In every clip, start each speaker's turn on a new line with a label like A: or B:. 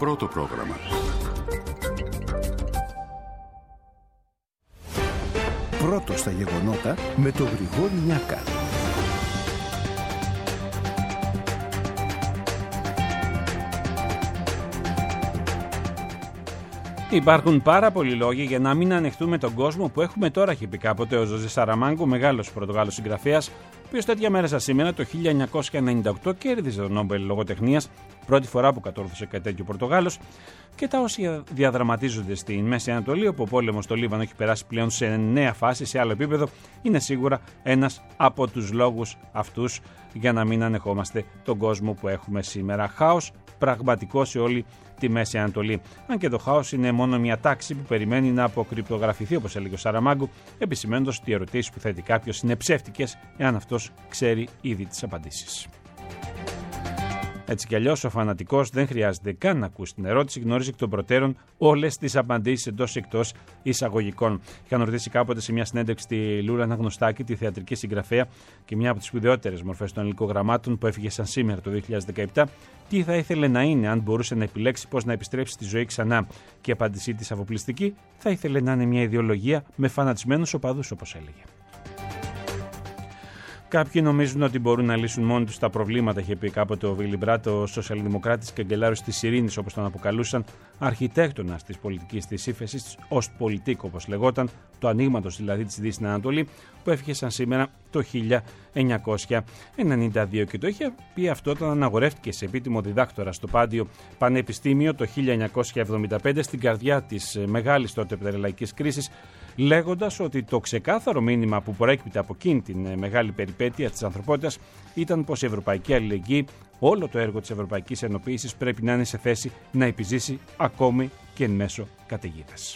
A: πρώτο πρόγραμμα.
B: Πρώτο στα γεγονότα με τον Γρηγόρη Νιάκα.
C: Υπάρχουν πάρα πολλοί λόγοι για να μην ανεχτούμε τον κόσμο που έχουμε τώρα, είχε πει κάποτε ο Ζωζέ Σαραμάγκο, μεγάλος Πορτογάλος συγγραφέας, ο οποίος τέτοια μέρα σαν σήμερα το 1998 κέρδιζε τον Νόμπελ λογοτεχνίας, πρώτη φορά που κατόρθωσε κάτι τέτοιο Πορτογάλος, και τα όσοι διαδραματίζονται στη Μέση Ανατολή, όπου ο πόλεμος στο Λίβανο έχει περάσει πλέον σε νέα φάση, σε άλλο επίπεδο, είναι σίγουρα ένας από τους λόγους αυτούς για να μην ανεχόμαστε τον κόσμο που έχουμε σήμερα. Χάος πραγματικό σε όλη τη Μέση Ανατολή. Αν και το χάος είναι μόνο μια τάξη που περιμένει να αποκρυπτογραφηθεί, όπως έλεγε ο Σαραμάγκο, επισημαίνοντας ότι οι ερωτήσεις που θέτει κάποιος είναι ψεύτικες, εάν αυτός ξέρει ήδη τις απαντήσεις. Έτσι κι αλλιώς, ο φανατικός δεν χρειάζεται καν να ακούσει την ερώτηση, γνωρίζει εκ των προτέρων όλες τις απαντήσεις εντός εκτός εισαγωγικών. Είχαν ρωτήσει κάποτε σε μια συνέντευξη τη Λούρα Αναγνωστάκη, τη θεατρική συγγραφέα και μια από τις σπουδαιότερες μορφές των υλικογραμμάτων που έφυγε σαν σήμερα το 2017, τι θα ήθελε να είναι αν μπορούσε να επιλέξει πώς να επιστρέψει στη ζωή ξανά. Και η απάντησή της αφοπλιστική θα ήθελε να είναι μια ιδεολογία με φανατισμένους οπαδούς, όπως έλεγε. Κάποιοι νομίζουν ότι μπορούν να λύσουν μόνοι τους τα προβλήματα, είχε πει κάποτε ο Βίλι Μπραντ, ο σοσιαλδημοκράτης καγκελάριος της ειρήνης, όπως τον αποκαλούσαν, αρχιτέκτονας της πολιτικής της ύφεσης, Ostpolitik όπως λεγόταν, το ανοίγματος δηλαδή της Δύσης στην Ανατολή, που έφυγε σαν σήμερα το 1992. Και το είχε πει αυτό όταν αναγορεύτηκε σε επίτιμο διδάκτορα στο Πάντιο Πανεπιστήμιο το 1975, στην καρδιά της μεγάλης τότε πετρελαϊκής κρίσης, λέγοντας ότι το ξεκάθαρο μήνυμα που προέκυπτε από εκείνη την μεγάλη περιπέτεια της ανθρωπότητας ήταν πως η ευρωπαϊκή αλληλεγγύη, όλο το έργο της ευρωπαϊκής ενοποίησης πρέπει να είναι σε θέση να επιζήσει ακόμη και εν μέσω καταιγίδας.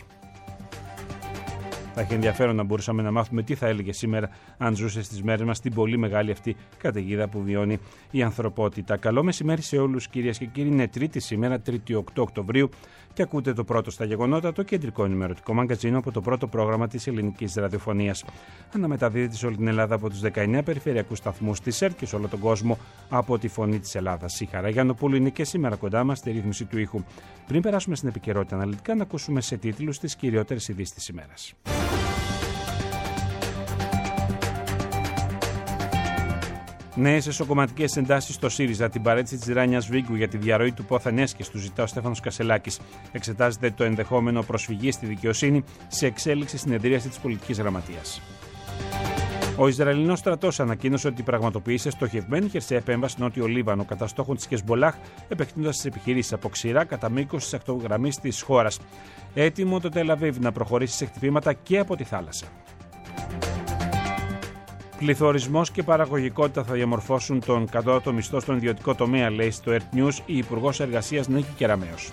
C: Θα έχει ενδιαφέρον να μπορούσαμε να μάθουμε τι θα έλεγε σήμερα αν ζούσε στις μέρες μας την πολύ μεγάλη αυτή καταιγίδα που βιώνει η ανθρωπότητα. Καλό μεσημέρι σε όλους, κυρίες και κύριοι. Είναι Τρίτη σήμερα, 3η 8 Οκτωβρίου, και ακούτε το πρώτο στα γεγονότα, το κεντρικό ενημερωτικό μαγκαζίνο από το πρώτο πρόγραμμα της ελληνικής ραδιοφωνίας. Αναμεταδίδεται σε όλη την Ελλάδα από τους 19 περιφερειακούς σταθμούς της ΕΡΤ και σε όλο τον κόσμο από τη Φωνή της Ελλάδας. Η Χαρά Γιαννοπούλου είναι και σήμερα κοντά μας στη ρύθμιση του ήχου. Πριν περάσουμε στην επικαιρότητα αναλυτικά, να ακούσουμε σε τίτλους τις κυριότερες ειδήσεις της ημέρας. Νέες εσωκομματικές εντάσεις στο ΣΥΡΙΖΑ, την παρέτηση της Ράνιας Βίγκου για τη διαρροή του πόθεν έσχες, του ζητά ο Στέφανος Κασελάκης. Εξετάζεται το ενδεχόμενο προσφυγή στη δικαιοσύνη σε εξέλιξη συνεδρίαση της πολιτικής γραμματείας. Ο Ισραηλινός στρατός ανακοίνωσε ότι πραγματοποιεί σε στοχευμένη χερσαία επέμβαση νότιο Λίβανο κατά στόχων της Χεσμπολάχ, επεκτείνοντας τις επιχειρήσεις από ξηρά κατά μήκος της ακτογραμμής της χώρας. Έτοιμο το Τελ Αβίβ να προχωρήσει σε χτυπήματα και από τη θάλασσα. Πληθωρισμός και παραγωγικότητα θα διαμορφώσουν τον κατώτατο μισθό στον ιδιωτικό τομέα, λέει στο Earth News η Υπουργός Εργασίας Νίκη Κεραμέως.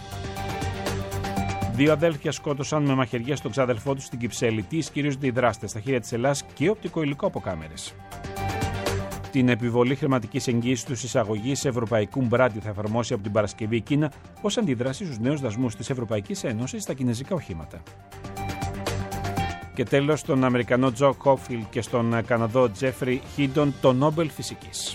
C: 2 αδέλφια σκότωσαν με μαχαιριές τον ξάδελφό τους στην Κυψέλη. Τι ισχυρίζονται οι δράστες, στα χέρια της Ελλάδας και οπτικό υλικό από κάμερες. Την επιβολή χρηματικής εγγύησης στους εισαγωγείς ευρωπαϊκού μπράντι θα εφαρμόσει από την Παρασκευή η Κίνα ως αντίδραση στους νέους δασμούς της Ευρωπαϊκής Ένωσης στα κινεζικά οχήματα. Και τέλος, στον Αμερικανό Τζο Χόφιλ και στον Καναδό Τζέφρι Χίντον το Νόμπελ Φυσικής.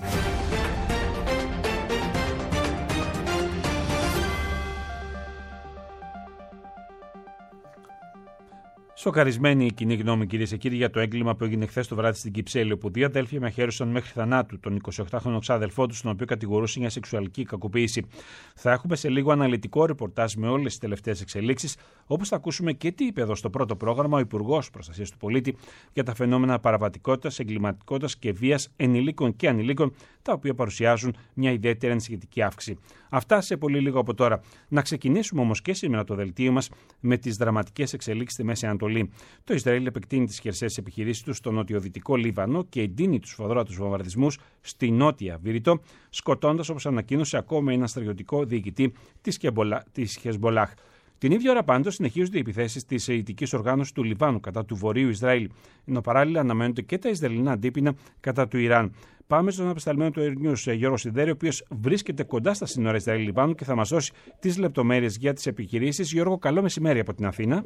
C: Σοκαρισμένη η κοινή γνώμη, κυρίες και κύριοι, για το έγκλημα που έγινε χθες το βράδυ στην Κυψέλη, όπου 2 αδέλφια μαχαίρωσαν μέχρι θανάτου τον 28χρονο ξάδελφό του, τον οποίο κατηγορούσε για σεξουαλική κακοποίηση. Θα έχουμε σε λίγο αναλυτικό ρεπορτάζ με όλες τις τελευταίες εξελίξεις, όπως θα ακούσουμε και τι είπε εδώ στο πρώτο πρόγραμμα ο Υπουργός Προστασίας του Πολίτη για τα φαινόμενα παραβατικότητας, εγκληματικότητας και βίας ενηλίκων και ανηλίκων, τα οποία παρουσιάζουν μια ιδιαίτερη ανησυχητική αύξηση. Αυτά σε πολύ λίγο από τώρα. Να ξεκινήσουμε όμως και σήμερα το δελτίο μας με τις δραματικές εξελίξεις στη Μέση Ανατολή. Το Ισραήλ επεκτείνει τις χερσαίες επιχειρήσεις του στο νοτιοδυτικό Λίβανο και εντείνει τους σφοδρότατους βομβαρδισμούς στη νότια Βηρητό, σκοτώντας, όπως ανακοίνωσε, ακόμα ένα στρατιωτικό διοικητή της Χεσμπολάχ. Την ίδια ώρα πάντως συνεχίζονται οι επιθέσεις της ηητικής οργάνωσης του Λιβάνου κατά του Βορείου Ισραήλ, ενώ παράλληλα αναμένονται και τα Ισραηλινά αντίπεινα κατά του Ιράν. Πάμε στον απεσταλμένο του Air News, Γιώργο Σιδέρη, ο οποίος βρίσκεται κοντά στα σύνορα Ισραήλ-Λιβάνου και θα μας δώσει τις λεπτομέρειες για τις επιχειρήσεις. Γιώργο, καλό μεσημέρι από την Αθήνα.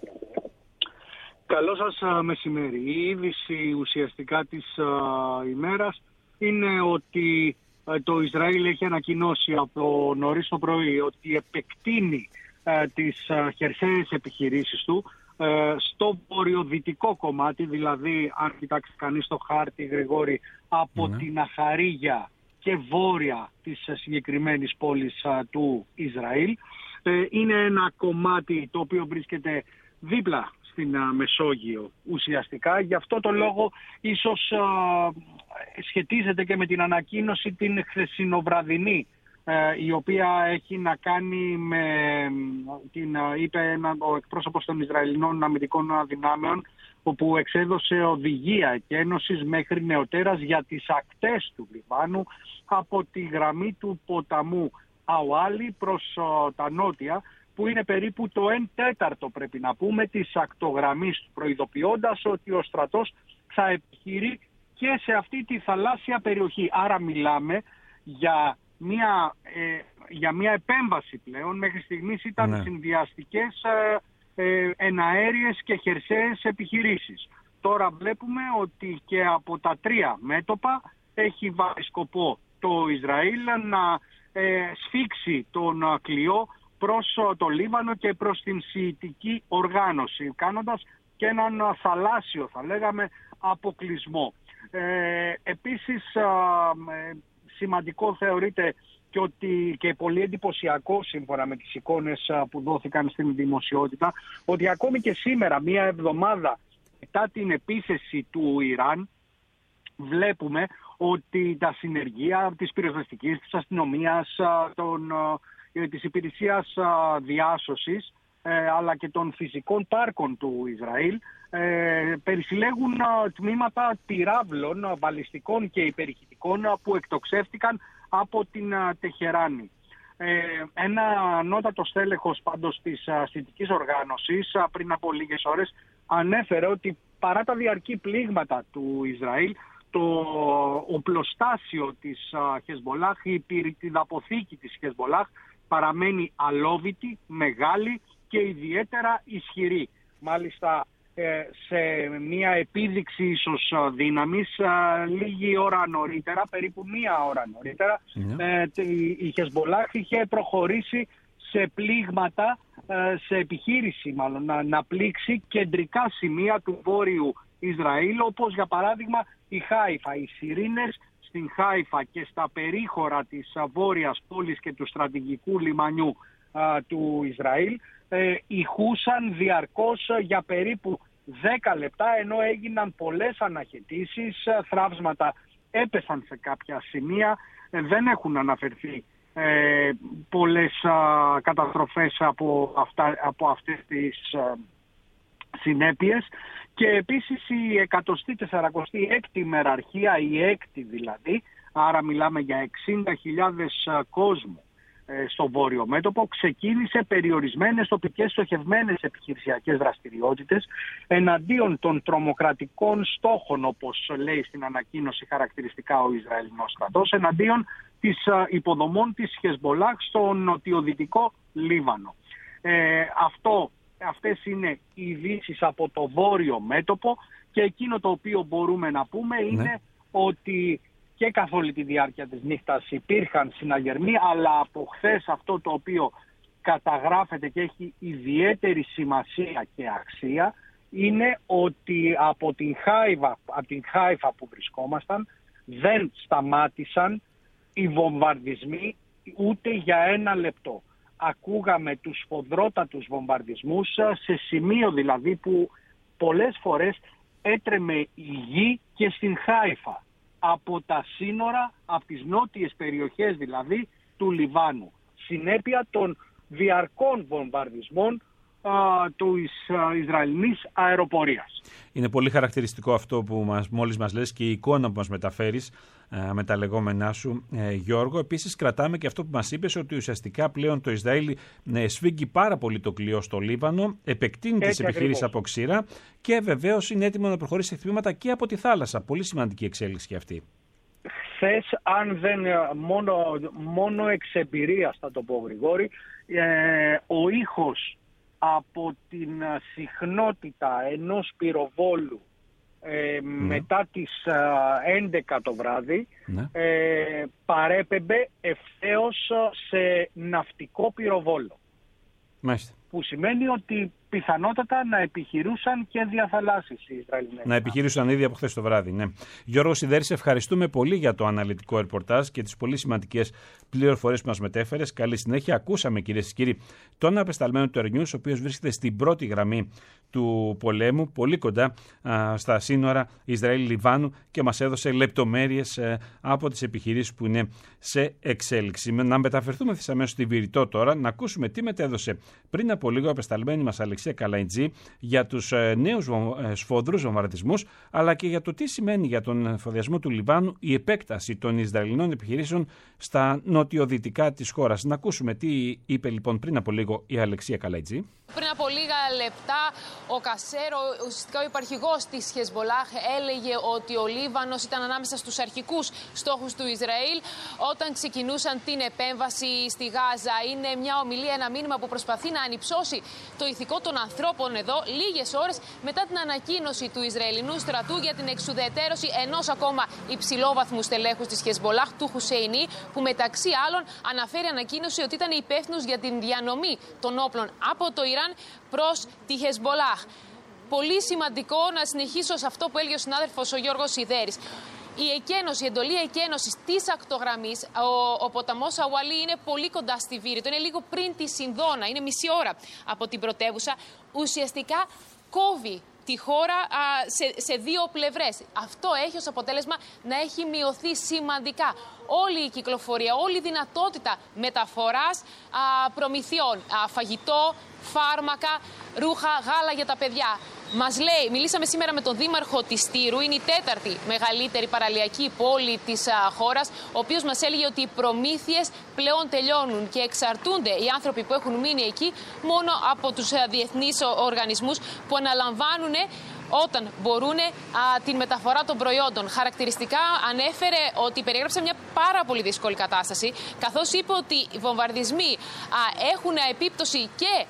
D: Καλό σας μεσημέρι. Η είδηση ουσιαστικά της ημέρας είναι ότι
A: το Ισραήλ έχει ανακοινώσει από νωρίς το πρωί ότι επεκτείνει τις χερσαίες επιχειρήσεις του στο βορειοδυτικό κομμάτι, δηλαδή αν κοιτάξει κανείς το χάρτη, Γρηγόρη, από την Αχαρίγια και βόρεια της συγκεκριμένης πόλης του Ισραήλ. Είναι ένα κομμάτι το οποίο βρίσκεται δίπλα στην Μεσόγειο ουσιαστικά. Γι' αυτό το λόγο ίσως σχετίζεται και με την ανακοίνωση την χθεσινοβραδινή, η οποία έχει να κάνει με είπε ο εκπρόσωπος των Ισραηλινών αμυντικών δυνάμεων, όπου εξέδωσε οδηγία και ένωσης μέχρι νεοτέρας για τις ακτές του Λιβάνου από τη γραμμή του ποταμού Αουάλι προς τα νότια, που είναι περίπου το 1/4 πρέπει να πούμε της ακτογραμμής του, προειδοποιώντας ότι ο στρατός θα επιχειρεί και σε αυτή τη θαλάσσια περιοχή. Άρα μιλάμε για μια επέμβαση πλέον. Μέχρι στιγμής ήταν συνδυαστικές εναέριες και χερσαίες επιχειρήσεις. Τώρα βλέπουμε ότι και από τα τρία μέτωπα έχει βάλει σκοπό το Ισραήλ να σφίξει τον κλειό προς το Λίβανο και προς την σιητική οργάνωση, κάνοντας και έναν θαλάσσιο, θα λέγαμε, αποκλεισμό. Επίσης σημαντικό θεωρείται και πολύ εντυπωσιακό, σύμφωνα με τις εικόνες που δόθηκαν στην δημοσιότητα, ότι ακόμη και σήμερα, μία εβδομάδα μετά την επίθεση του Ιράν, βλέπουμε ότι τα συνεργεία της πυροσβεστικής, της αστυνομίας, της υπηρεσίας διάσωσης, αλλά και των φυσικών πάρκων του Ισραήλ περισυλλέγουν τμήματα πυράβλων, βαλιστικών και υπερηχητικών που εκτοξεύτηκαν από την Τεχεράνη. Ένα ανώτατο στέλεχος πάντως της αστυνομικής οργάνωσης πριν από λίγες ώρες ανέφερε ότι παρά τα διαρκή πλήγματα του Ισραήλ, το οπλοστάσιο της Χεσμολάχ, η πυρητιδαποθήκη της Χεσμολάχ παραμένει αλόβητη, μεγάλη και ιδιαίτερα ισχυρή. Μάλιστα σε μια επίδειξη ίσως δύναμης, λίγη ώρα νωρίτερα, περίπου μία ώρα νωρίτερα, η Χεσμολάχ είχε προχωρήσει σε πλήγματα, σε επιχείρηση μάλλον, να πλήξει κεντρικά σημεία του βόρειου Ισραήλ, όπως για παράδειγμα η Χάιφα. Οι σιρήνες στην Χάιφα και στα περίχωρα της βόρειας πόλης και του στρατηγικού λιμανιού του Ισραήλ ηχούσαν διαρκώς για περίπου 10 λεπτά, ενώ έγιναν πολλές αναχαιτήσεις, θραύσματα έπεσαν σε κάποια σημεία, δεν έχουν αναφερθεί πολλές καταστροφές από αυτές τις συνέπειες. Και επίσης η 146η μεραρχία, η έκτη δηλαδή, άρα μιλάμε για 60.000 κόσμου στο βόρειο μέτωπο, ξεκίνησε περιορισμένες τοπικές στοχευμένες επιχειρησιακές δραστηριότητες εναντίον των τρομοκρατικών στόχων, όπως λέει στην ανακοίνωση χαρακτηριστικά ο Ισραηλινός στρατός, εναντίον της υποδομών της Χεσμολάχ στο νοτιοδυτικό Λίβανο. Αυτές είναι οι ειδήσεις από το βόρειο μέτωπο, και εκείνο το οποίο μπορούμε να πούμε είναι ότι και καθ' όλη τη διάρκεια της νύχτας υπήρχαν συναγερμοί, αλλά από χθες αυτό το οποίο καταγράφεται και έχει ιδιαίτερη σημασία και αξία είναι ότι από την Χάιφα που βρισκόμασταν δεν σταμάτησαν οι βομβαρδισμοί ούτε για ένα λεπτό. Ακούγαμε τους σφοδρότατους βομβαρδισμούς σε σημείο δηλαδή που πολλές φορές έτρεμε η γη και στην Χάιφα, από τα σύνορα, από τις νότιες περιοχές δηλαδή του Λιβάνου, συνέπεια των διαρκών βομβαρδισμών του Ισραηλινής αεροπορίας.
C: Είναι πολύ χαρακτηριστικό αυτό που μόλις μας λες και η εικόνα που μας μεταφέρεις με τα λεγόμενά σου, Γιώργο. Επίσης κρατάμε και αυτό που μας είπες, ότι ουσιαστικά πλέον το Ισραήλ σφίγγει πάρα πολύ το κλειό στο Λίβανο, επεκτείνει τις επιχειρήσεις από ξηρά και βεβαίως είναι έτοιμο να προχωρήσει σε χτυπήματα και από τη θάλασσα. Πολύ σημαντική εξέλιξη και αυτή.
A: Χθες, αν δεν μόνο εξ εμπειρίας θα το πω, Γρηγόρη, ο ήχος από την συχνότητα ενός πυροβόλου μετά τις 11 το βράδυ, παρέπεμπε ευθέως σε ναυτικό πυροβόλο.
C: Μάλιστα.
A: Που σημαίνει ότι πιθανότατα να επιχειρούσαν και διαθαλάσσεις οι Ισραηλινές.
C: Να επιχειρούσαν ήδη από χθες το βράδυ, ναι. Γιώργο Σιδέρη, σε ευχαριστούμε πολύ για το αναλυτικό ρεπορτάζ και τις πολύ σημαντικές πληροφορίες που μας μετέφερες. Καλή συνέχεια. Ακούσαμε, κυρίες και κύριοι, τον απεσταλμένο του Air News, ο οποίος βρίσκεται στην πρώτη γραμμή του πολέμου, πολύ κοντά στα σύνορα Ισραήλ-Λιβάνου, και μας έδωσε λεπτομέρειες από τις επιχειρήσεις που είναι σε εξέλιξη. Να μεταφερθούμε αμέσως στη Βηρητό τώρα, να ακούσουμε τι μετέδωσε πριν από λίγο απεσταλμένη μας Αλεξία Καλαϊτζή για τους νέους σφοδρούς βομβαρδισμούς, αλλά και για το τι σημαίνει για τον εφοδιασμό του Λιβάνου η επέκταση των Ισραηλινών επιχειρήσεων στα νοτιοδυτικά της χώρας. Να ακούσουμε τι είπε λοιπόν πριν από λίγο η Αλεξία Καλαϊτζή.
D: Πριν από λίγα λεπτά, ο Κασέρο, ουσιαστικά ο υπαρχηγός της Χεσμπολάχ, έλεγε ότι ο Λίβανος ήταν ανάμεσα στους αρχικούς στόχους του Ισραήλ όταν ξεκινούσαν την επέμβαση στη Γάζα. Είναι μια ομιλία, ένα μήνυμα που προσπαθεί να ανυψώσει το ηθικό των ανθρώπων εδώ, λίγες ώρες μετά την ανακοίνωση του Ισραηλινού στρατού για την εξουδετερώση ενός ακόμα υψηλόβαθμου στελέχους της Χεσμπολάχ, του Χουσέινι, που μεταξύ άλλων αναφέρει ανακοίνωση ότι ήταν υπεύθυνος για την διανομή των όπλων από το Ιράν προς τη Χεσμπολάχ. Πολύ σημαντικό να συνεχίσω σε αυτό που έλεγε ο συνάδελφος ο Γιώργος Σιδέρης. Η εντολή εκένωσης της ακτογραμμής, ο ποταμός Αουαλή είναι πολύ κοντά στη Βήρητο, είναι λίγο πριν τη Συνδόνα, είναι μισή ώρα από την πρωτεύουσα. Ουσιαστικά κόβει τη χώρα σε δύο πλευρές. Αυτό έχει ως αποτέλεσμα να έχει μειωθεί σημαντικά όλη η κυκλοφορία, όλη η δυνατότητα μεταφοράς προμηθειών, φαγητό, φάρμακα, ρούχα, γάλα για τα παιδιά. Μας λέει, μιλήσαμε σήμερα με τον δήμαρχο της Τύρου, είναι η τέταρτη μεγαλύτερη παραλιακή πόλη της χώρας, ο οποίος μας έλεγε ότι οι προμήθειες πλέον τελειώνουν και εξαρτούνται οι άνθρωποι που έχουν μείνει εκεί μόνο από τους διεθνείς οργανισμούς που αναλαμβάνουν όταν μπορούν την μεταφορά των προϊόντων. Χαρακτηριστικά ανέφερε ότι περιέγραψε μια πάρα πολύ δύσκολη κατάσταση, καθώς είπε ότι οι βομβαρδισμοί έχουν επίπτωση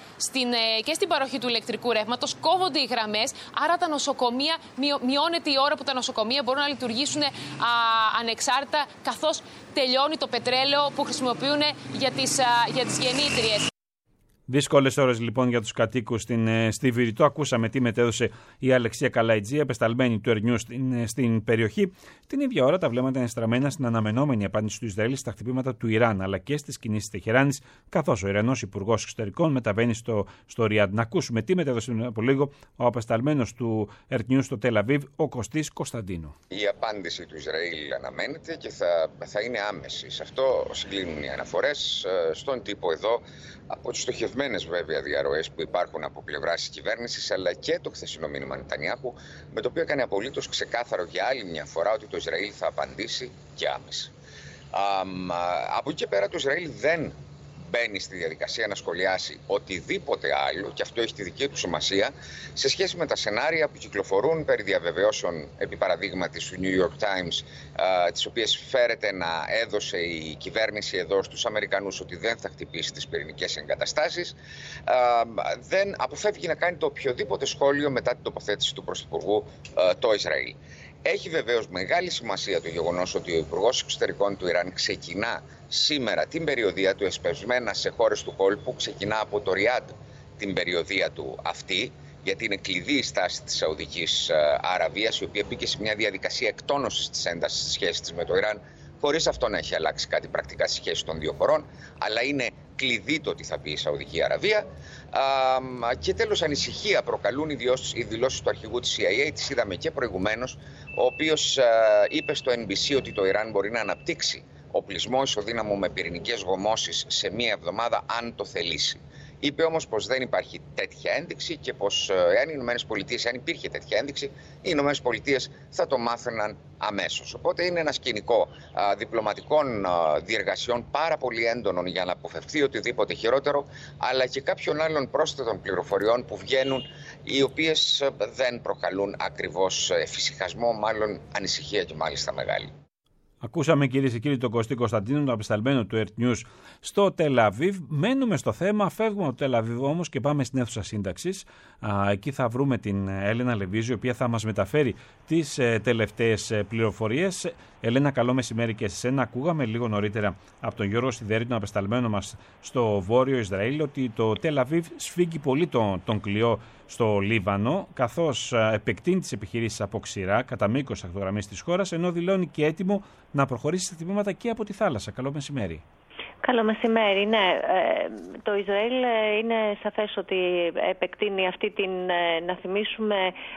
D: και στην παροχή του ηλεκτρικού ρεύματος, κόβονται οι γραμμές, άρα τα νοσοκομεία, μειώνεται η ώρα που τα νοσοκομεία μπορούν να λειτουργήσουν ανεξάρτητα, καθώς τελειώνει το πετρέλαιο που χρησιμοποιούν για τις γεννήτριες.
C: Δύσκολες ώρες λοιπόν για τους κατοίκους στη Βηρητό. Ακούσαμε τι μετέδωσε η Αλεξία Καλαϊτζή, απεσταλμένη του Air News στην περιοχή. Την ίδια ώρα τα βλέμματα είναι στραμμένα στην αναμενόμενη απάντηση του Ισραήλ στα χτυπήματα του Ιράν, αλλά και στις κινήσεις Τεχεράνης, καθώς ο Ιρανός Υπουργός Εξωτερικών μεταβαίνει στο Ριάντ. Να ακούσουμε τι μετέδωσε από λίγο ο απεσταλμένος του Air News στο Τελ Αβίβ, ο Κωστής Κωνσταντίνου.
E: Η απάντηση του Ισραήλ αναμένεται και θα είναι άμεση. Σε αυτό συγκλίνουν οι αναφορές στον τύπο εδώ, από τις στοχευμένες βέβαια διαρροές που υπάρχουν από πλευράς της κυβέρνησης, αλλά και το χθεσινό μήνυμα Νετανιάχου, με το οποίο έκανε απολύτως ξεκάθαρο για άλλη μια φορά ότι το Ισραήλ θα απαντήσει και άμεσα. Από εκεί και πέρα το Ισραήλ δεν μπαίνει στη διαδικασία να σχολιάσει οτιδήποτε άλλο, και αυτό έχει τη δική του σημασία, σε σχέση με τα σενάρια που κυκλοφορούν περί διαβεβαιώσεων, επί παραδείγματι του New York Times, τις οποίες φέρεται να έδωσε η κυβέρνηση εδώ στους Αμερικανούς ότι δεν θα χτυπήσει τις πυρηνικές εγκαταστάσεις. Δεν αποφεύγει να κάνει το οποιοδήποτε σχόλιο μετά την τοποθέτηση του Πρωθυπουργού το Ισραήλ. Έχει βεβαίως μεγάλη σημασία το γεγονός ότι ο Υπουργός Εξωτερικών του Ιράν ξεκινά σήμερα την περιοδεία του εσπευσμένα σε χώρες του κόλπου, ξεκινά από το Ριάντ την περιοδεία του αυτή, γιατί είναι κλειδί η στάση της Σαουδικής Αραβίας, η οποία μπήκε σε μια διαδικασία εκτόνωσης της έντασης της σχέσης της με το Ιράν, χωρίς αυτό να έχει αλλάξει κάτι πρακτικά στη σχέση των δύο χωρών, αλλά είναι κλειδί το ότι θα πει η Σαουδική Αραβία. Και τέλος, ανησυχία προκαλούν οι δηλώσεις του αρχηγού της CIA, τις είδαμε και προηγουμένως, ο οποίος είπε στο NBC ότι το Ιράν μπορεί να αναπτύξει οπλισμό ισοδύναμο με πυρηνικές γομώσεις σε μία εβδομάδα αν το θελήσει. Είπε όμως πως δεν υπάρχει τέτοια ένδειξη και πως αν υπήρχε τέτοια ένδειξη, οι Ηνωμένες Πολιτείες θα το μάθαιναν αμέσως. Οπότε είναι ένα σκηνικό διπλωματικών διεργασιών πάρα πολύ έντονων για να αποφευθεί οτιδήποτε χειρότερο, αλλά και κάποιων άλλων πρόσθετων πληροφοριών που βγαίνουν, οι οποίες δεν προκαλούν ακριβώς εφησυχασμό, μάλλον ανησυχία και μάλιστα μεγάλη.
C: Ακούσαμε, κυρίες και κύριοι, τον Κωστή Κωνσταντίνου, τον απεσταλμένο του Earth News στο Τελ-Αβίβ. Μένουμε στο θέμα, φεύγουμε από το Τελ-Αβίβ όμως και πάμε στην αίθουσα σύνταξης. Εκεί θα βρούμε την Έλενα Λεβίζη, η οποία θα μας μεταφέρει τις τελευταίες πληροφορίες. Έλενα, καλό μεσημέρι και σε σένα. Ακούγαμε λίγο νωρίτερα από τον Γιώργο Σιδέρη, τον απεσταλμένο μας στο βόρειο Ισραήλ, ότι το Τελ-Αβίβ σφίγγει πολύ τον κλειό στο Λίβανο, καθώς επεκτείνει τις επιχειρήσεις από ξηρά κατά μήκος ακτογραμμής της χώρας, ενώ δηλώνει και έτοιμο να προχωρήσει σε χτυπήματα και από τη θάλασσα. Καλό μεσημέρι.
F: Καλό μεσημέρι. Ναι, το Ισραήλ είναι σαφές ότι επεκτείνει αυτή την, να θυμίσουμε,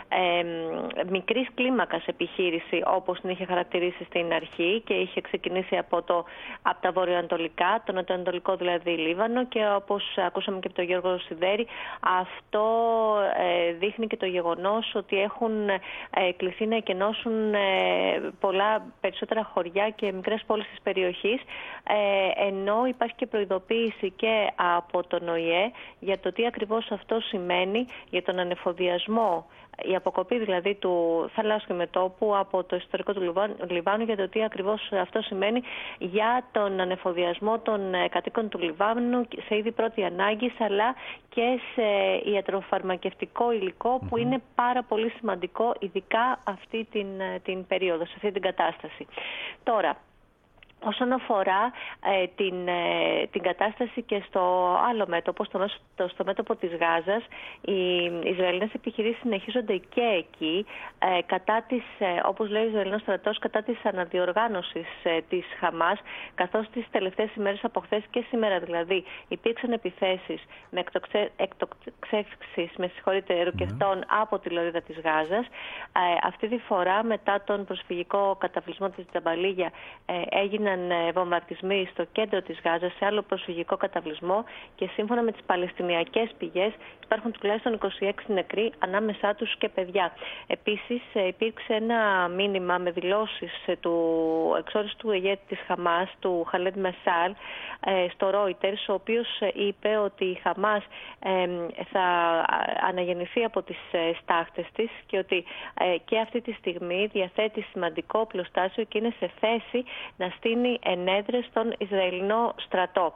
F: μικρής κλίμακας επιχείρηση, όπως την είχε χαρακτηρίσει στην αρχή και είχε ξεκινήσει από τα βορειοανατολικά, το νοτιοανατολικό δηλαδή Λίβανο, και όπως ακούσαμε και από τον Γιώργο Σιδέρη, αυτό δείχνει και το γεγονός ότι έχουν κληθεί να εκενώσουν πολλά περισσότερα χωριά και μικρές πόλεις της περιοχής, ενώ υπάρχει και προειδοποίηση και από τον ΟΗΕ για το τι ακριβώς αυτό σημαίνει για τον ανεφοδιασμό, η αποκοπή δηλαδή του θαλάσσιου μετώπου από το ιστορικό του Λιβάνου, για το τι ακριβώς αυτό σημαίνει για τον ανεφοδιασμό των κατοίκων του Λιβάνου σε είδη πρώτη ανάγκης, αλλά και σε ιατροφαρμακευτικό υλικό που είναι πάρα πολύ σημαντικό, ειδικά αυτή την περίοδο, σε αυτή την κατάσταση. Τώρα, όσον αφορά την κατάσταση και στο άλλο μέτωπο, στο μέτωπο της Γάζας, οι Ισραηλινές επιχειρήσεις συνεχίζονται και εκεί, κατά της, όπως λέει ο Ισραηλινός στρατός, κατά της αναδιοργάνωσης της Χαμάς, καθώς τις τελευταίες ημέρες από χθες και σήμερα δηλαδή υπήρξαν επιθέσεις με εκτοξεύσεις ροκετών από τη λωρίδα της Γάζας. Αυτή τη φορά, μετά τον προσφυγικό καταβλισμό της Τζαμπαλίγια, έγιναν βομβαρδισμοί στο κέντρο της Γάζας, σε άλλο προσφυγικό καταβλισμό, και σύμφωνα με τις παλαιστινιακές πηγές υπάρχουν τουλάχιστον 26 νεκροί, ανάμεσά τους και παιδιά. Επίσης υπήρξε ένα μήνυμα με δηλώσεις του εξόριστου ηγέτη της Χαμάς, του Χαλέντ Μεσάλ, στο Reuters, ο οποίος είπε ότι η Χαμάς θα αναγεννηθεί από τις στάχτες της και ότι και αυτή τη στιγμή διαθέτει σημαντικό πλωστάσιο και είναι σε θέση να στείλει ενέδρες στον Ισραηλινό στρατό.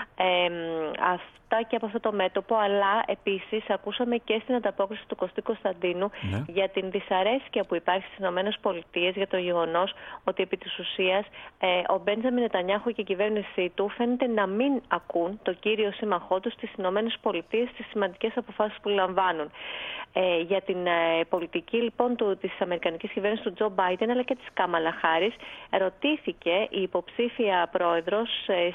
F: Αυτά και από αυτό το μέτωπο, αλλά επίσης ακούσαμε και στην ανταπόκριση του Κωστή Κωνσταντίνου για την δυσαρέσκεια που υπάρχει στις ΗΠΑ για το γεγονός ότι επί της ουσίας ο Μπέντζαμιν Νετανιάχου και η κυβέρνησή του φαίνεται να μην ακούν το κύριο σύμμαχό τους στις ΗΠΑ στις σημαντικές αποφάσεις που λαμβάνουν. Για την πολιτική λοιπόν της αμερικανικής κυβέρνησης του Τζο Μπάιντεν αλλά και της Κάμαλα Χάρις, ρωτήθηκε η υποψήφια πρόεδρος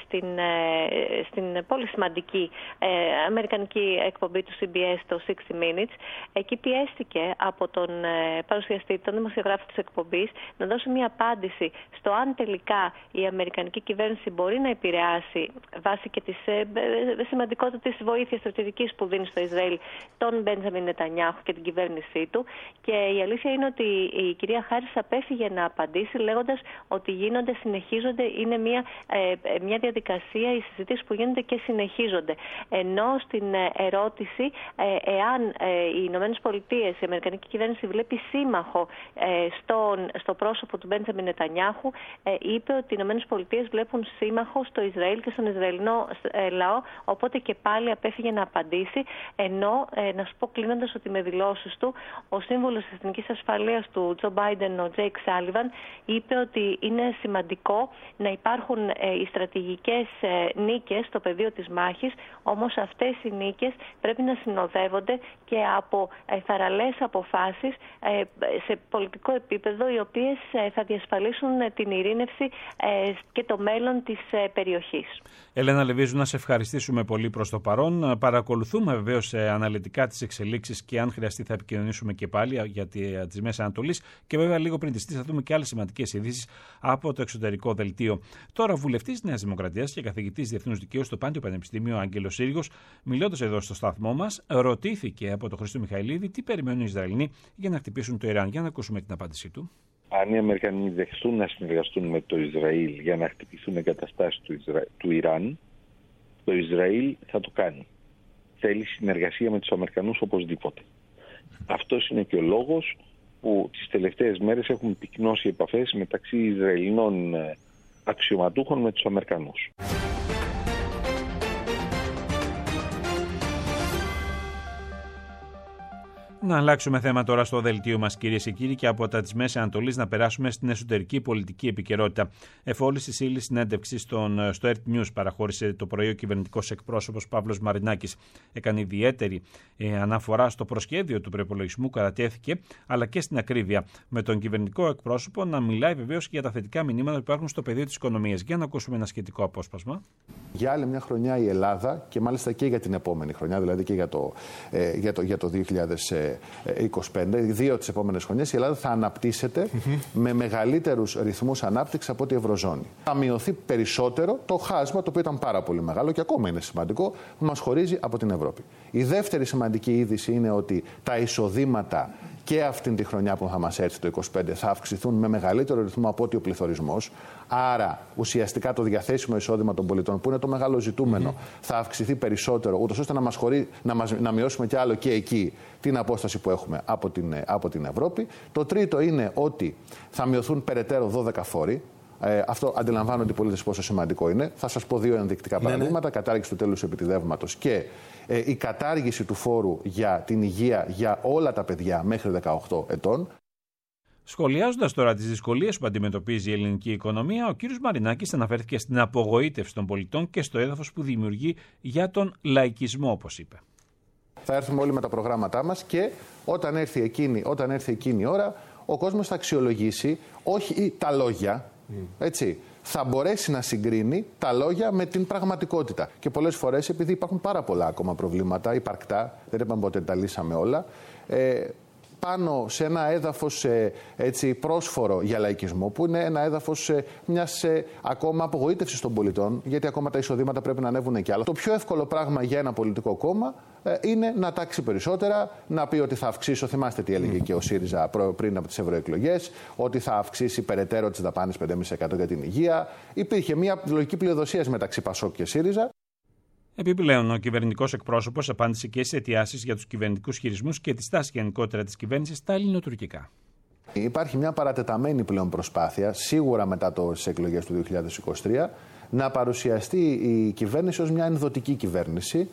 F: στην πολύ σημαντική αμερικανική εκπομπή του CBS, το 60 Minutes. Εκεί πιέστηκε από τον παρουσιαστή, τον δημοσιογράφο της εκπομπής, να δώσει μια απάντηση στο αν τελικά η αμερικανική κυβέρνηση μπορεί να επηρεάσει, βάσει και της σημαντικότητας της βοήθειας στρατιωτικής που δίνει στο Ισραήλ, τον Μπέντζαμιν Νετανιάχου και την κυβέρνησή του. Και η αλήθεια είναι ότι η κυρία Χάρις απέφυγε να απαντήσει, λέγοντας ότι συνεχίζονται, είναι μια διαδικασία, οι συζητήσεις που γίνονται και συνεχίζονται. Ενώ στην ερώτηση εάν οι Ηνωμένες Πολιτείες, η αμερικανική κυβέρνηση βλέπει σύμμαχο στο πρόσωπο του Μπέντζαμιν Νετανιάχου, είπε ότι οι Ηνωμένες Πολιτείες βλέπουν σύμμαχο στο Ισραήλ και στον Ισραηλινό λαό, οπότε και πάλι απέφυγε να απαντήσει. Ενώ, να σου πω κλείνοντας, ότι με δηλώσεις του, ο σύμβουλος της Εθνικής Ασφαλείας του Τζο Μπάιντεν, ο Τζέικ Σάλιβαν, είπε ότι είναι σημαντικό να υπάρχουν οι στρατηγικές νίκες στο πεδίο της μάχης, όμως αυτές οι νίκες πρέπει να συνοδεύονται και από θαραλές αποφάσεις σε πολιτικό επίπεδο, οι οποίες θα διασφαλίσουν την ειρήνευση και το μέλλον της περιοχής. Έλενα
C: Λεβίζου, να σε ευχαριστήσουμε πολύ προς το παρόν. Παρακολουθούμε βεβαίως αναλυτικά τις εξελίξεις και αν χρειαστεί θα επικοινωνήσουμε και πάλι για τις Μέσης Ανατολής, και βέβαια λίγο πριν τις 3 θα δούμε και άλλες σημαντικές ειδήσεις από το εξωτερικό δελτίο. Τώρα, βουλευτής της Νέας Δημοκρατίας και καθηγητής διεθνούς δικαίου στο Πάντιο Πανεπιστήμιο Άγγελος Σύριγος, μιλώντας εδώ στο σταθμό μας, ρωτήθηκε από τον Χρήστο Μιχαηλίδη τι περιμένουν οι Ισραηλινοί για να χτυπήσουν το Ιράν. Για να ακούσουμε την απάντησή του.
G: Αν οι Αμερικανοί δεχθούν να συνεργαστούν με το Ισραήλ για να χτυπηθούν εγκαταστάσεις του Ιράν, το Ισραήλ θα το κάνει. Θέλει συνεργασία με τους Αμερικανούς οπωσδήποτε. Αυτός είναι και ο λόγος που τις τελευταίες μέρες έχουν πυκνώσει επαφές μεταξύ Ισραηλινών αξιωματούχων με τους Αμερικανούς.
C: Να αλλάξουμε θέμα τώρα στο δελτίο μας, κυρίες και κύριοι, και από τα της Μέσης Ανατολής να περάσουμε στην εσωτερική πολιτική επικαιρότητα. Εφόλης της ύλης συνέντευξη στο ERT News παραχώρησε το πρωί ο κυβερνητικός εκπρόσωπος Παύλος Μαρινάκης. Έκανε ιδιαίτερη αναφορά στο προσχέδιο του προϋπολογισμού, κατατέθηκε, αλλά και στην ακρίβεια. Με τον κυβερνητικό εκπρόσωπο να μιλάει βεβαίως και για τα θετικά μηνύματα που υπάρχουν στο πεδίο της οικονομίας. Για να ακούσουμε ένα σχετικό απόσπασμα.
H: Για άλλη μια χρονιά η Ελλάδα, και μάλιστα και για την επόμενη χρονιά, δηλαδή και για το 2025, δύο τις επόμενες χρονιές, η Ελλάδα θα αναπτύσσεται με μεγαλύτερους ρυθμούς ανάπτυξης από τη Ευρωζώνη. Θα μειωθεί περισσότερο το χάσμα, το οποίο ήταν πάρα πολύ μεγάλο και ακόμα είναι σημαντικό, που μας χωρίζει από την Ευρώπη. Η δεύτερη σημαντική είδηση είναι ότι τα εισοδήματα και αυτήν τη χρονιά που θα μας έρθει το 2025 θα αυξηθούν με μεγαλύτερο ρυθμό από ότι ο πληθωρισμός. Άρα, ουσιαστικά το διαθέσιμο εισόδημα των πολιτών, που είναι το μεγάλο ζητούμενο, θα αυξηθεί περισσότερο, ούτως ώστε να μειώσουμε κι άλλο και εκεί την απόσταση που έχουμε από την Ευρώπη. Το τρίτο είναι ότι θα μειωθούν περαιτέρω 12 φόροι. Αυτό αντιλαμβάνονται οι πολίτες πόσο σημαντικό είναι. Θα σας πω δύο ενδεικτικά παραδείγματα. Κατάργηση του τέλους επιτιδεύματος και η κατάργηση του φόρου για την υγεία για όλα τα παιδιά μέχρι 18 ετών.
C: Σχολιάζοντας τώρα τις δυσκολίες που αντιμετωπίζει η ελληνική οικονομία, ο κ. Μαρινάκης αναφέρθηκε στην απογοήτευση των πολιτών και στο έδαφος που δημιουργεί για τον λαϊκισμό, όπως είπε.
H: Θα έρθουμε όλοι με τα προγράμματά μας και όταν έρθει εκείνη η ώρα, ο κόσμος θα αξιολογήσει όχι τα λόγια, έτσι, θα μπορέσει να συγκρίνει τα λόγια με την πραγματικότητα. Και πολλές φορές, επειδή υπάρχουν πάρα πολλά ακόμα προβλήματα υπαρκτά, δεν είπαμε ότι τα λύσαμε όλα, πάνω σε ένα έδαφος έτσι, πρόσφορο για λαϊκισμό, που είναι ένα έδαφος μιας ακόμα απογοήτευσης των πολιτών, γιατί ακόμα τα εισοδήματα πρέπει να ανέβουν κι άλλο. Το πιο εύκολο πράγμα για ένα πολιτικό κόμμα είναι να τάξει περισσότερα, να πει ότι θα αυξήσω, θυμάστε τι έλεγε και ο ΣΥΡΙΖΑ πριν από τις ευρωεκλογές, ότι θα αυξήσει περαιτέρω τις δαπάνες 5,5% για την υγεία. Υπήρχε μια λογική πλειοδοσίας μεταξύ ΠΑΣΟΚ και ΣΥΡΙΖΑ.
C: Επιπλέον, ο κυβερνητικός εκπρόσωπος απάντησε και στις αιτιάσεις για τους κυβερνητικούς χειρισμούς και τη στάση γενικότερα της κυβέρνησης στα ελληνοτουρκικά.
H: Υπάρχει μια παρατεταμένη πλέον προσπάθεια, σίγουρα μετά τις εκλογές του 2023, να παρουσιαστεί η κυβέρνηση ως μια ενδοτική κυβέρνηση.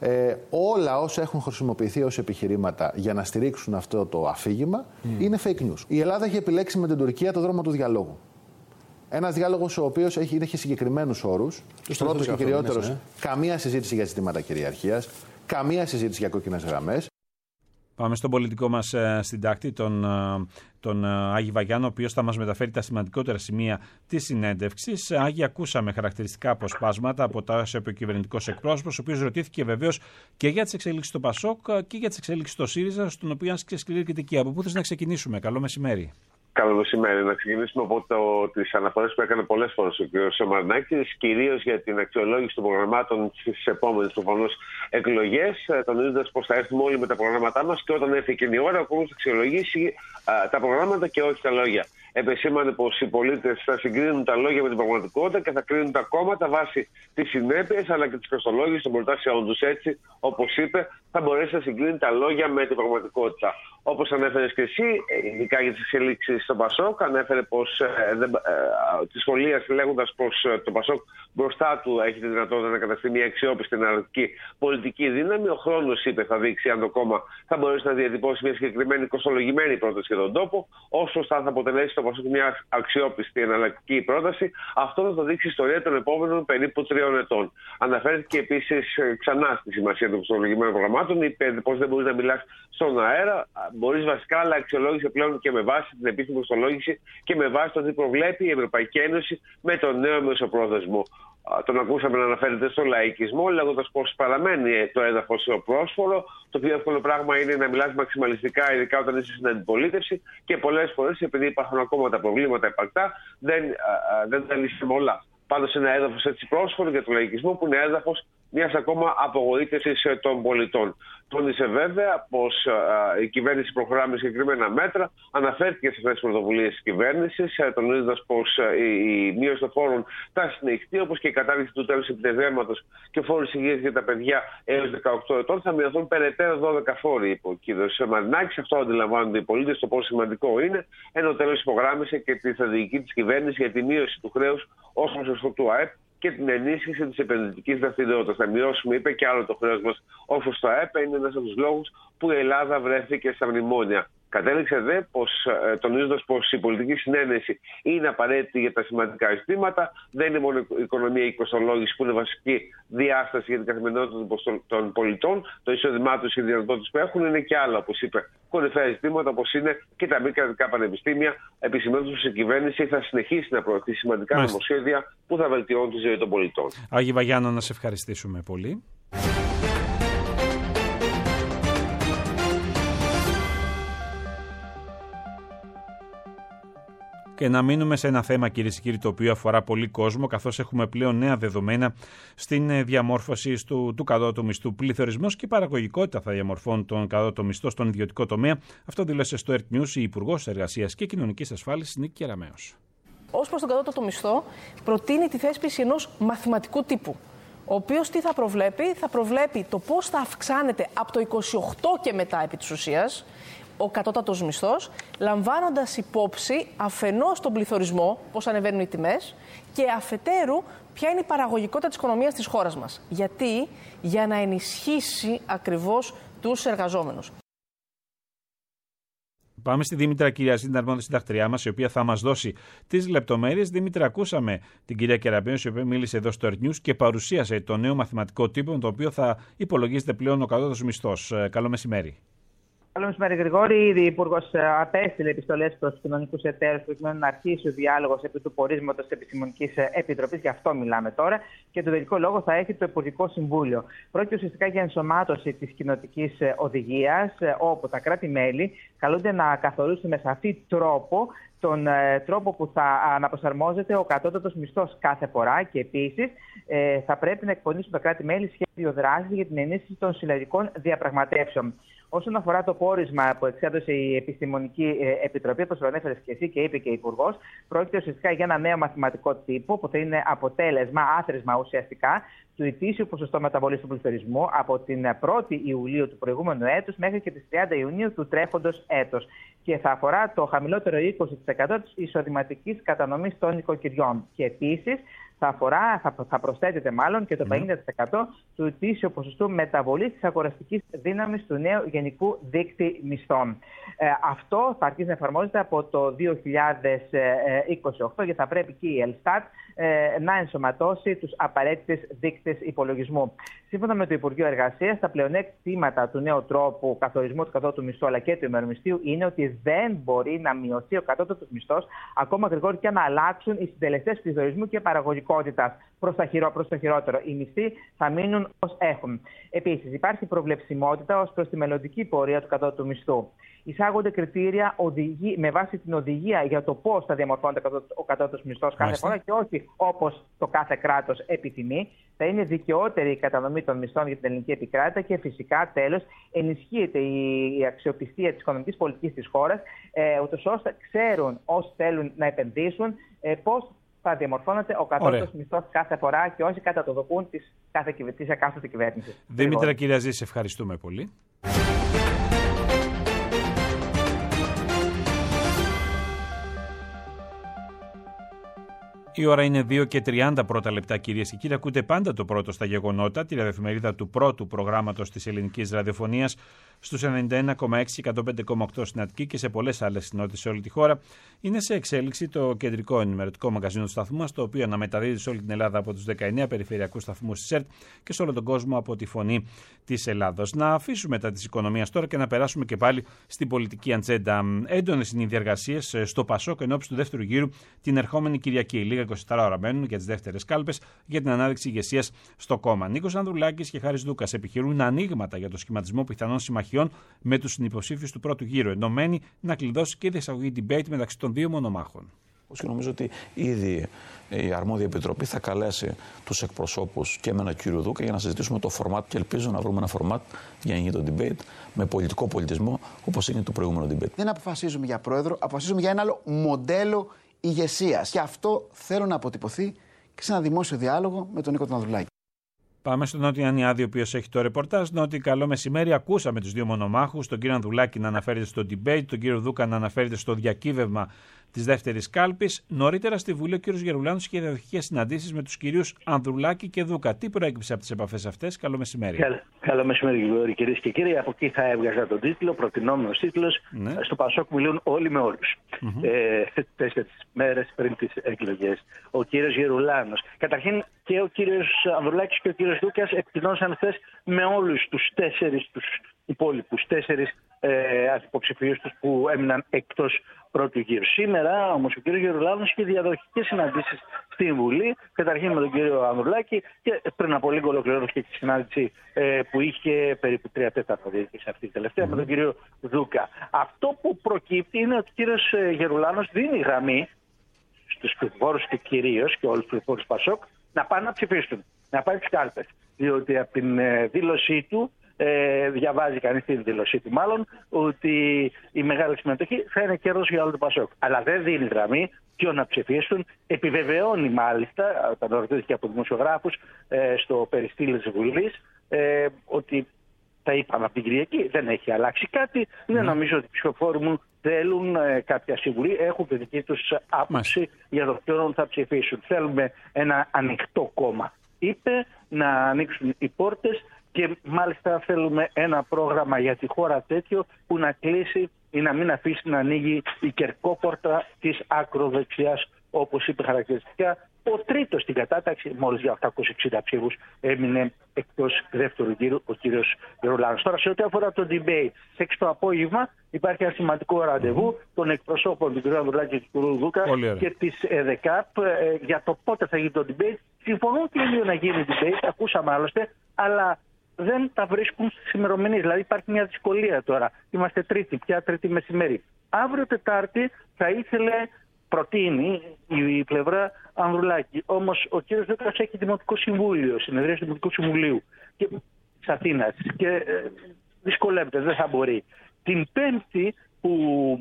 H: Όλα όσα έχουν χρησιμοποιηθεί ως επιχειρήματα για να στηρίξουν αυτό το αφήγημα είναι fake news. Η Ελλάδα έχει επιλέξει με την Τουρκία το δρόμο του διαλόγου. Ένας διάλογος ο οποίος έχει συγκεκριμένους όρους. Πρώτος και κυριότερος, καμία συζήτηση για ζητήματα κυριαρχίας, καμία συζήτηση για κόκκινες γραμμές.
C: Πάμε στον πολιτικό μας συντάκτη, τον Άγη Βαγιάννο, ο οποίος θα μας μεταφέρει τα σημαντικότερα σημεία της συνέντευξης. Άγη, ακούσαμε χαρακτηριστικά αποσπάσματα από τα όσα είπε ο κυβερνητικός εκπρόσωπος, ο οποίος ρωτήθηκε βεβαίως και για τις εξελίξεις στο ΠΑΣΟΚ και για τις εξελίξεις στο ΣΥΡΙΖΑ, στον οποίο άσκησε σκληρή κριτική. Από πού θες να ξεκινήσουμε? Καλό μεσημέρι.
I: Καλό μεσημέρι. Να ξεκινήσουμε από τις αναφορές που έκανε πολλές φορές ο κ. Μαρινάκης, κυρίως για την αξιολόγηση των προγραμμάτων στις επόμενες προφανώς εκλογές, τονίζοντας πως θα έρθουμε όλοι με τα προγράμματά μας και όταν έρθει εκείνη η ώρα, ο κόσμος θα αξιολογήσει τα προγράμματα και όχι τα λόγια. Επεσήμανε πως οι πολίτες θα συγκρίνουν τα λόγια με την πραγματικότητα και θα κρίνουν τα κόμματα βάσει τις συνέπειες αλλά και τις κοστολόγησης των προτάσεων τους. Έτσι, όπως είπε, θα μπορέσει να συγκρίνει τα λόγια με την πραγματικότητα. Όπως ανέφερες και εσύ, ειδικά για τις εξελίξεις στο ΠΑΣΟΚ, ανέφερε πως τη σχολίαση λέγοντας πως το ΠΑΣΟΚ μπροστά του έχει τη δυνατότητα να καταστεί μια αξιόπιστη εναλλακτική πολιτική δύναμη. Ο χρόνος, είπε, θα δείξει αν το κόμμα θα μπορέσει να διατυπώσει μια συγκεκριμένη κοστολογημένη πρόταση για τον τόπο. Όσο θα αποτελέσει το ΠΑΣΟΚ μια αξιόπιστη εναλλακτική πρόταση, αυτό θα το δείξει η ιστορία των επόμενων περίπου 3 ετών. Αναφέρθηκε επίσης ξανά στη σημασία των κοστολογημένων προγραμμάτων, είπε πως δεν μπορεί να μιλάς στον αέρα. Μπορείς βασικά, αλλά αξιολόγησε πλέον και με βάση την επίσημη κοστολόγηση και με βάση το τι προβλέπει η Ευρωπαϊκή Ένωση με το νέο μεσοπρόθεσμο. Τον ακούσαμε να αναφέρεται στο λαϊκισμό, λέγοντας πως παραμένει το έδαφος πρόσφορο. Το πιο εύκολο πράγμα είναι να μιλάς μαξιμαλιστικά, ειδικά όταν είσαι στην αντιπολίτευση, και πολλές φορές, επειδή υπάρχουν ακόμα τα προβλήματα υπαρκτά, δεν τα λύσουμε όλα. Πάντως, ένα έδαφος έτσι πρόσφορο για τον λαϊκισμό, που είναι έδαφος μιας ακόμα απογοήτευσης των πολιτών. Τόνισε βέβαια πως η κυβέρνηση προχωρά με συγκεκριμένα μέτρα, αναφέρθηκε σε αυτές τις πρωτοβουλίες της κυβέρνησης, τονίζοντας πως η μείωση των φόρων θα συνεχιστεί, όπως και η κατάργηση του τέλους επιτεδέματος και φόρου υγείας για τα παιδιά έως 18 ετών. Θα μειωθούν περαιτέρω 12 φόροι, είπε ο κ. Μαρινάκης. Αυτό αντιλαμβάνονται οι πολίτες, το πόσο σημαντικό είναι, ενώ τέλος υπογράμμισε και τη στρατηγική της κυβέρνησης για τη μείωση του χρέους ως ποσοστό του ΑΕΠ και την ενίσχυση της επενδυτικής δραστηριότητας. Θα μειώσουμε, είπε, και άλλο το χρέος μας όπως το ΑΕΠ. Είναι ένας από τους λόγους που η Ελλάδα βρέθηκε στα μνημόνια. Κατέληξε δε τονίζοντας πως η πολιτική συνένεση είναι απαραίτητη για τα σημαντικά ζητήματα. Δεν είναι μόνο η οικονομία, η κοστολόγηση που είναι βασική διάσταση για την καθημερινότητα των πολιτών. Το εισόδημά τους και οι δυνατότητες που έχουν είναι και άλλα, όπως είπε, κορυφαία ζητήματα, όπως είναι και τα μη κρατικά πανεπιστήμια. Επισημαίνοντας πως η κυβέρνηση θα συνεχίσει να προωθεί σημαντικά νομοσχέδια που θα βελτιώνουν τη ζωή των πολιτών.
C: Άγιε Βαγιάννο, να σε ευχαριστήσουμε πολύ. Και να μείνουμε σε ένα θέμα, κυρίες και κύριοι, το οποίο αφορά πολύ κόσμο, καθώς έχουμε πλέον νέα δεδομένα στην διαμόρφωση του κατώτατου μισθού. Πληθωρισμός και παραγωγικότητα θα διαμορφώνουν τον κατώτατο μισθό στον ιδιωτικό τομέα. Αυτό δήλωσε στο ERT News η Υπουργός Εργασίας και Κοινωνικής Ασφάλισης, Νίκη Κεραμέως.
J: Ως προς τον κατώτατο μισθό, προτείνει τη θέσπιση ενός μαθηματικού τύπου, ο οποίος τι θα προβλέπει το πώς θα αυξάνεται από το 28 και μετά επί της ουσίας ο κατώτατος μισθός, λαμβάνοντας υπόψη αφενός τον πληθωρισμό, πώς ανεβαίνουν οι τιμές, και αφετέρου ποια είναι η παραγωγικότητα της οικονομίας της χώρας μας. Γιατί? Για να ενισχύσει ακριβώς τους εργαζόμενους.
C: Πάμε στη Δήμητρα Κυριαζή, την αρμόδια συντακτριά μας, η οποία θα μας δώσει τις λεπτομέρειες. Δήμητρα, ακούσαμε την κυρία Κεραμέως, η οποία μίλησε εδώ στο ERT News και παρουσίασε το νέο μαθηματικό τύπο, με το οποίο θα υπολογίζεται πλέον ο κατώτατος μισθός. Καλό μεσημέρι.
K: Καλό μεσημέρι, Γρηγόρη. Ήδη η Υπουργός απέστειλε επιστολές προς τους κοινωνικούς εταίρους προκειμένου να αρχίσει ο διάλογος επί του πορίσματος της Επιστημονικής Επιτροπής. Γι' αυτό μιλάμε τώρα. Και το τελικό λόγο θα έχει το Υπουργικό Συμβούλιο. Πρόκειται ουσιαστικά για ενσωμάτωση της κοινοτικής οδηγίας, όπου τα κράτη-μέλη καλούνται να καθορίσουν με σαφή τρόπο τον τρόπο που θα αναπροσαρμόζεται ο κατώτατος μισθός κάθε φορά, και επίσης θα πρέπει να εκπονήσουν τα κράτη-μέλη σχέδιο δράσης για την ενίσχυση των συλλογικών διαπραγματεύσεων. Όσον αφορά το πόρισμα που εξέδωσε η Επιστημονική Επιτροπή, όπως προανέφερες και εσύ και είπε και η Υπουργός, πρόκειται ουσιαστικά για ένα νέο μαθηματικό τύπο που θα είναι αποτέλεσμα, άθροισμα ουσιαστικά, του ετήσιου ποσοστό μεταβολής του πληθωρισμού από την 1η Ιουλίου του προηγούμενου έτους μέχρι και τις 30 Ιουνίου του τρέχοντος έτος. Και θα αφορά το χαμηλότερο 20% της εισοδηματικής κατανομής των νοικοκυριών. Και επίσης θα προσθέτεται μάλλον και το 50% του ετήσιου ποσοστού μεταβολής της αγοραστικής δύναμης του νέου γενικού δείκτη μισθών. Αυτό θα αρχίσει να εφαρμόζεται από το 2028 και θα πρέπει και η Ελστάτ να ενσωματώσει τους απαραίτητες δείκτες υπολογισμού. Σύμφωνα με το Υπουργείο Εργασίας, τα πλεονέκτηματα του νέου τρόπου καθορισμού του κατώτατου μισθού αλλά και του ημερομισθίου είναι ότι δεν μπορεί να μειωθεί ο κατώτατος μισθός, ακόμα γρηγόρη και να αλλάξουν οι συντελεστές πληθωρισμού και παραγωγικότητας προς το χειρότερο. Οι μισθοί θα μείνουν ως έχουν. Επίσης, υπάρχει προβλεψιμότητα ως προς τη μελλοντική πορεία του κατώτατου μισθού. Εισάγονται κριτήρια με βάση την οδηγία για το πώς θα διαμορφώνεται ο κατώτατος μισθός κάθε φορά και όχι όπως το κάθε κράτος επιθυμεί. Θα είναι δικαιότερη η κατανομή των μισθών για την ελληνική επικράτεια και φυσικά τέλος ενισχύεται η αξιοπιστία της οικονομικής πολιτικής της χώρας, ούτως ώστε ξέρουν όσοι θέλουν να επενδύσουν πώς θα διαμορφώνεται ο κατώτατος μισθός κάθε φορά και όχι κατά το δοκούν της εκάστοτε κυβέρνησης.
C: Δήμητρα Κυριαζή, σε ευχαριστούμε πολύ. Η ώρα είναι 2:30 πρώτα λεπτά, κυρίες και κύριοι. Ακούτε πάντα το πρώτο στα γεγονότα, τη ραδιοεφημερίδα του πρώτου προγράμματος της ελληνικής ραδιοφωνίας, στους 91,6 και 105,8 στην Αττική και σε πολλές άλλες συνότητες σε όλη τη χώρα. Είναι σε εξέλιξη το κεντρικό ενημερωτικό μαγαζίνο του σταθμού μας, το οποίο αναμεταδίδει σε όλη την Ελλάδα από τους 19 περιφερειακούς σταθμούς της ΕΡΤ και σε όλο τον κόσμο από τη Φωνή της Ελλάδος. Να αφήσουμε τα της οικονομίας τώρα και να περάσουμε και πάλι στην πολιτική ατζέντα. Έντονες είναι οι διεργασίες στο Πασόκ ενώπιση του δεύτερου γύρου την ερχόμενη Κυριακή. Λίγα 24 ώρα μένουν για τις δεύτερες κάλπες για την ανάδειξη ηγεσίας στο κόμμα. Νίκος Ανδρουλάκης και Χάρης Δούκας επιχειρούν ανοίγματα για το σχηματισμό πιθανών συμμαχιών με τους συνυποψήφιους του πρώτου γύρου, ενωμένοι να κλειδώσει και η διεξαγωγή debate μεταξύ των δύο μονομάχων.
L: Και νομίζω ότι ήδη η αρμόδια επιτροπή θα καλέσει τους εκπροσώπους και με έναν κύριο Δούκα για να συζητήσουμε το φορμάτ και ελπίζω να βρούμε ένα φορμάτ για να γίνει το debate με πολιτικό πολιτισμό όπως είναι το προηγούμενο debate.
M: Δεν αποφασίζουμε για πρόεδρο, αποφασίζουμε για ένα άλλο μοντέλο ηγεσίας. Και αυτό θέλω να αποτυπωθεί και σε ένα δημόσιο διάλογο με τον Νίκο τον Ανδρουλάκη.
C: Πάμε στον Νότι Ανιάδη, ο οποίος έχει το ρεπορτάζ. Νότι, καλό μεσημέρι. Ακούσαμε τους δύο μονομάχους, τον κύριο Ανδρουλάκη να αναφέρεται στο debate, τον κύριο Δούκα να αναφέρεται στο διακύβευμα της δεύτερης κάλπης. Νωρίτερα στη Βουλή, ο κύριος Γερουλάνος είχε διαδοχικές συναντήσεις με τους κυρίους Ανδρουλάκη και Δούκα. Τι προέκυψε από τις επαφές αυτές? Καλό μεσημέρι.
N: Καλό μεσημέρι, κυρίες και κύριοι. Από εκεί θα έβγαζα τον τίτλο, προτινόμενος τίτλος. Ναι. Στο Πασόκ μιλούν όλοι με όλους. 4 μέρες πριν τις εκλογές. Ο κύριος Γερουλάνος. Καταρχήν και ο κύριος Ανδρουλάκης και ο κύριος Δούκας επικοινώνησαν χθες με όλους τους 4 τους υπόλοιπους 4 αντιποψηφίους τους που έμειναν εκτός πρώτου γύρου. Σήμερα όμως ο κύριος Γερουλάνος είχε διαδοχικές συναντήσεις στην Βουλή, καταρχήν με τον κύριο Ανδρουλάκη και πριν από λίγο ολοκληρώθηκε τη συνάντηση που είχε περίπου 3/4 διάρκεια αυτή η τελευταία με τον κύριο Δούκα. Αυτό που προκύπτει είναι ότι ο κύριος Γερουλάνος δίνει γραμμή στους ψηφοφόρους και κυρίως και όλους τους ψηφοφόρους Πασόκ να πάνε να ψηφίσουν, να πάνε τις κάλπες. Διότι από την δήλωσή του διαβάζει κανείς την δήλωσή του μάλλον ότι η μεγάλη συμμετοχή θα είναι καιρός για όλο το Πασόκ. Αλλά δεν δίνει γραμμή ποιον να ψηφίσουν. Επιβεβαιώνει μάλιστα, όταν ρωτήθηκε από δημοσιογράφους στο περιστήλι της Βουλής, ότι τα είπαμε από την Κυριακή, δεν έχει αλλάξει κάτι. Δεν νομίζω ότι οι ψηφοφόροι μου θέλουν κάποια συμβουλή, έχουν τη δική τους άποψη για το ποιον θα ψηφίσουν. Θέλουμε ένα ανοιχτό κόμμα, είπε, να ανοίξουν οι πόρτες. Και μάλιστα θέλουμε ένα πρόγραμμα για τη χώρα τέτοιο που να κλείσει ή να μην αφήσει να ανοίγει η κερκόπορτα της ακροδεξιάς, όπως είπε χαρακτηριστικά. Ο τρίτος στην κατάταξη, μόλις για 860 ψήφους, έμεινε εκτός δεύτερου γύρου ο κύριος Γερουλάνος. Τώρα, σε ό,τι αφορά το debate, σε 6 το απόγευμα υπάρχει ένα σημαντικό ραντεβού των εκπροσώπων του κ. Ανδρουλάκη και του κ. Δούκα και της ΕΔΕΚΑΠ για το πότε θα γίνει το debate. Συμφωνούν και οι δύο να γίνει debate, ακούσαμε άλλωστε, αλλά δεν τα βρίσκουν στις ημερομηνίες. Δηλαδή υπάρχει μια δυσκολία τώρα. Είμαστε Τρίτη μεσημέρι. Αύριο Τετάρτη θα ήθελε, προτείνει η πλευρά Ανδρουλάκη. Όμως ο κύριος Δούκας έχει Δημοτικό Συμβούλιο, συνεδρία του Δημοτικού Συμβουλίου της Αθήνας και δυσκολεύεται, δεν θα μπορεί. Την Πέμπτη που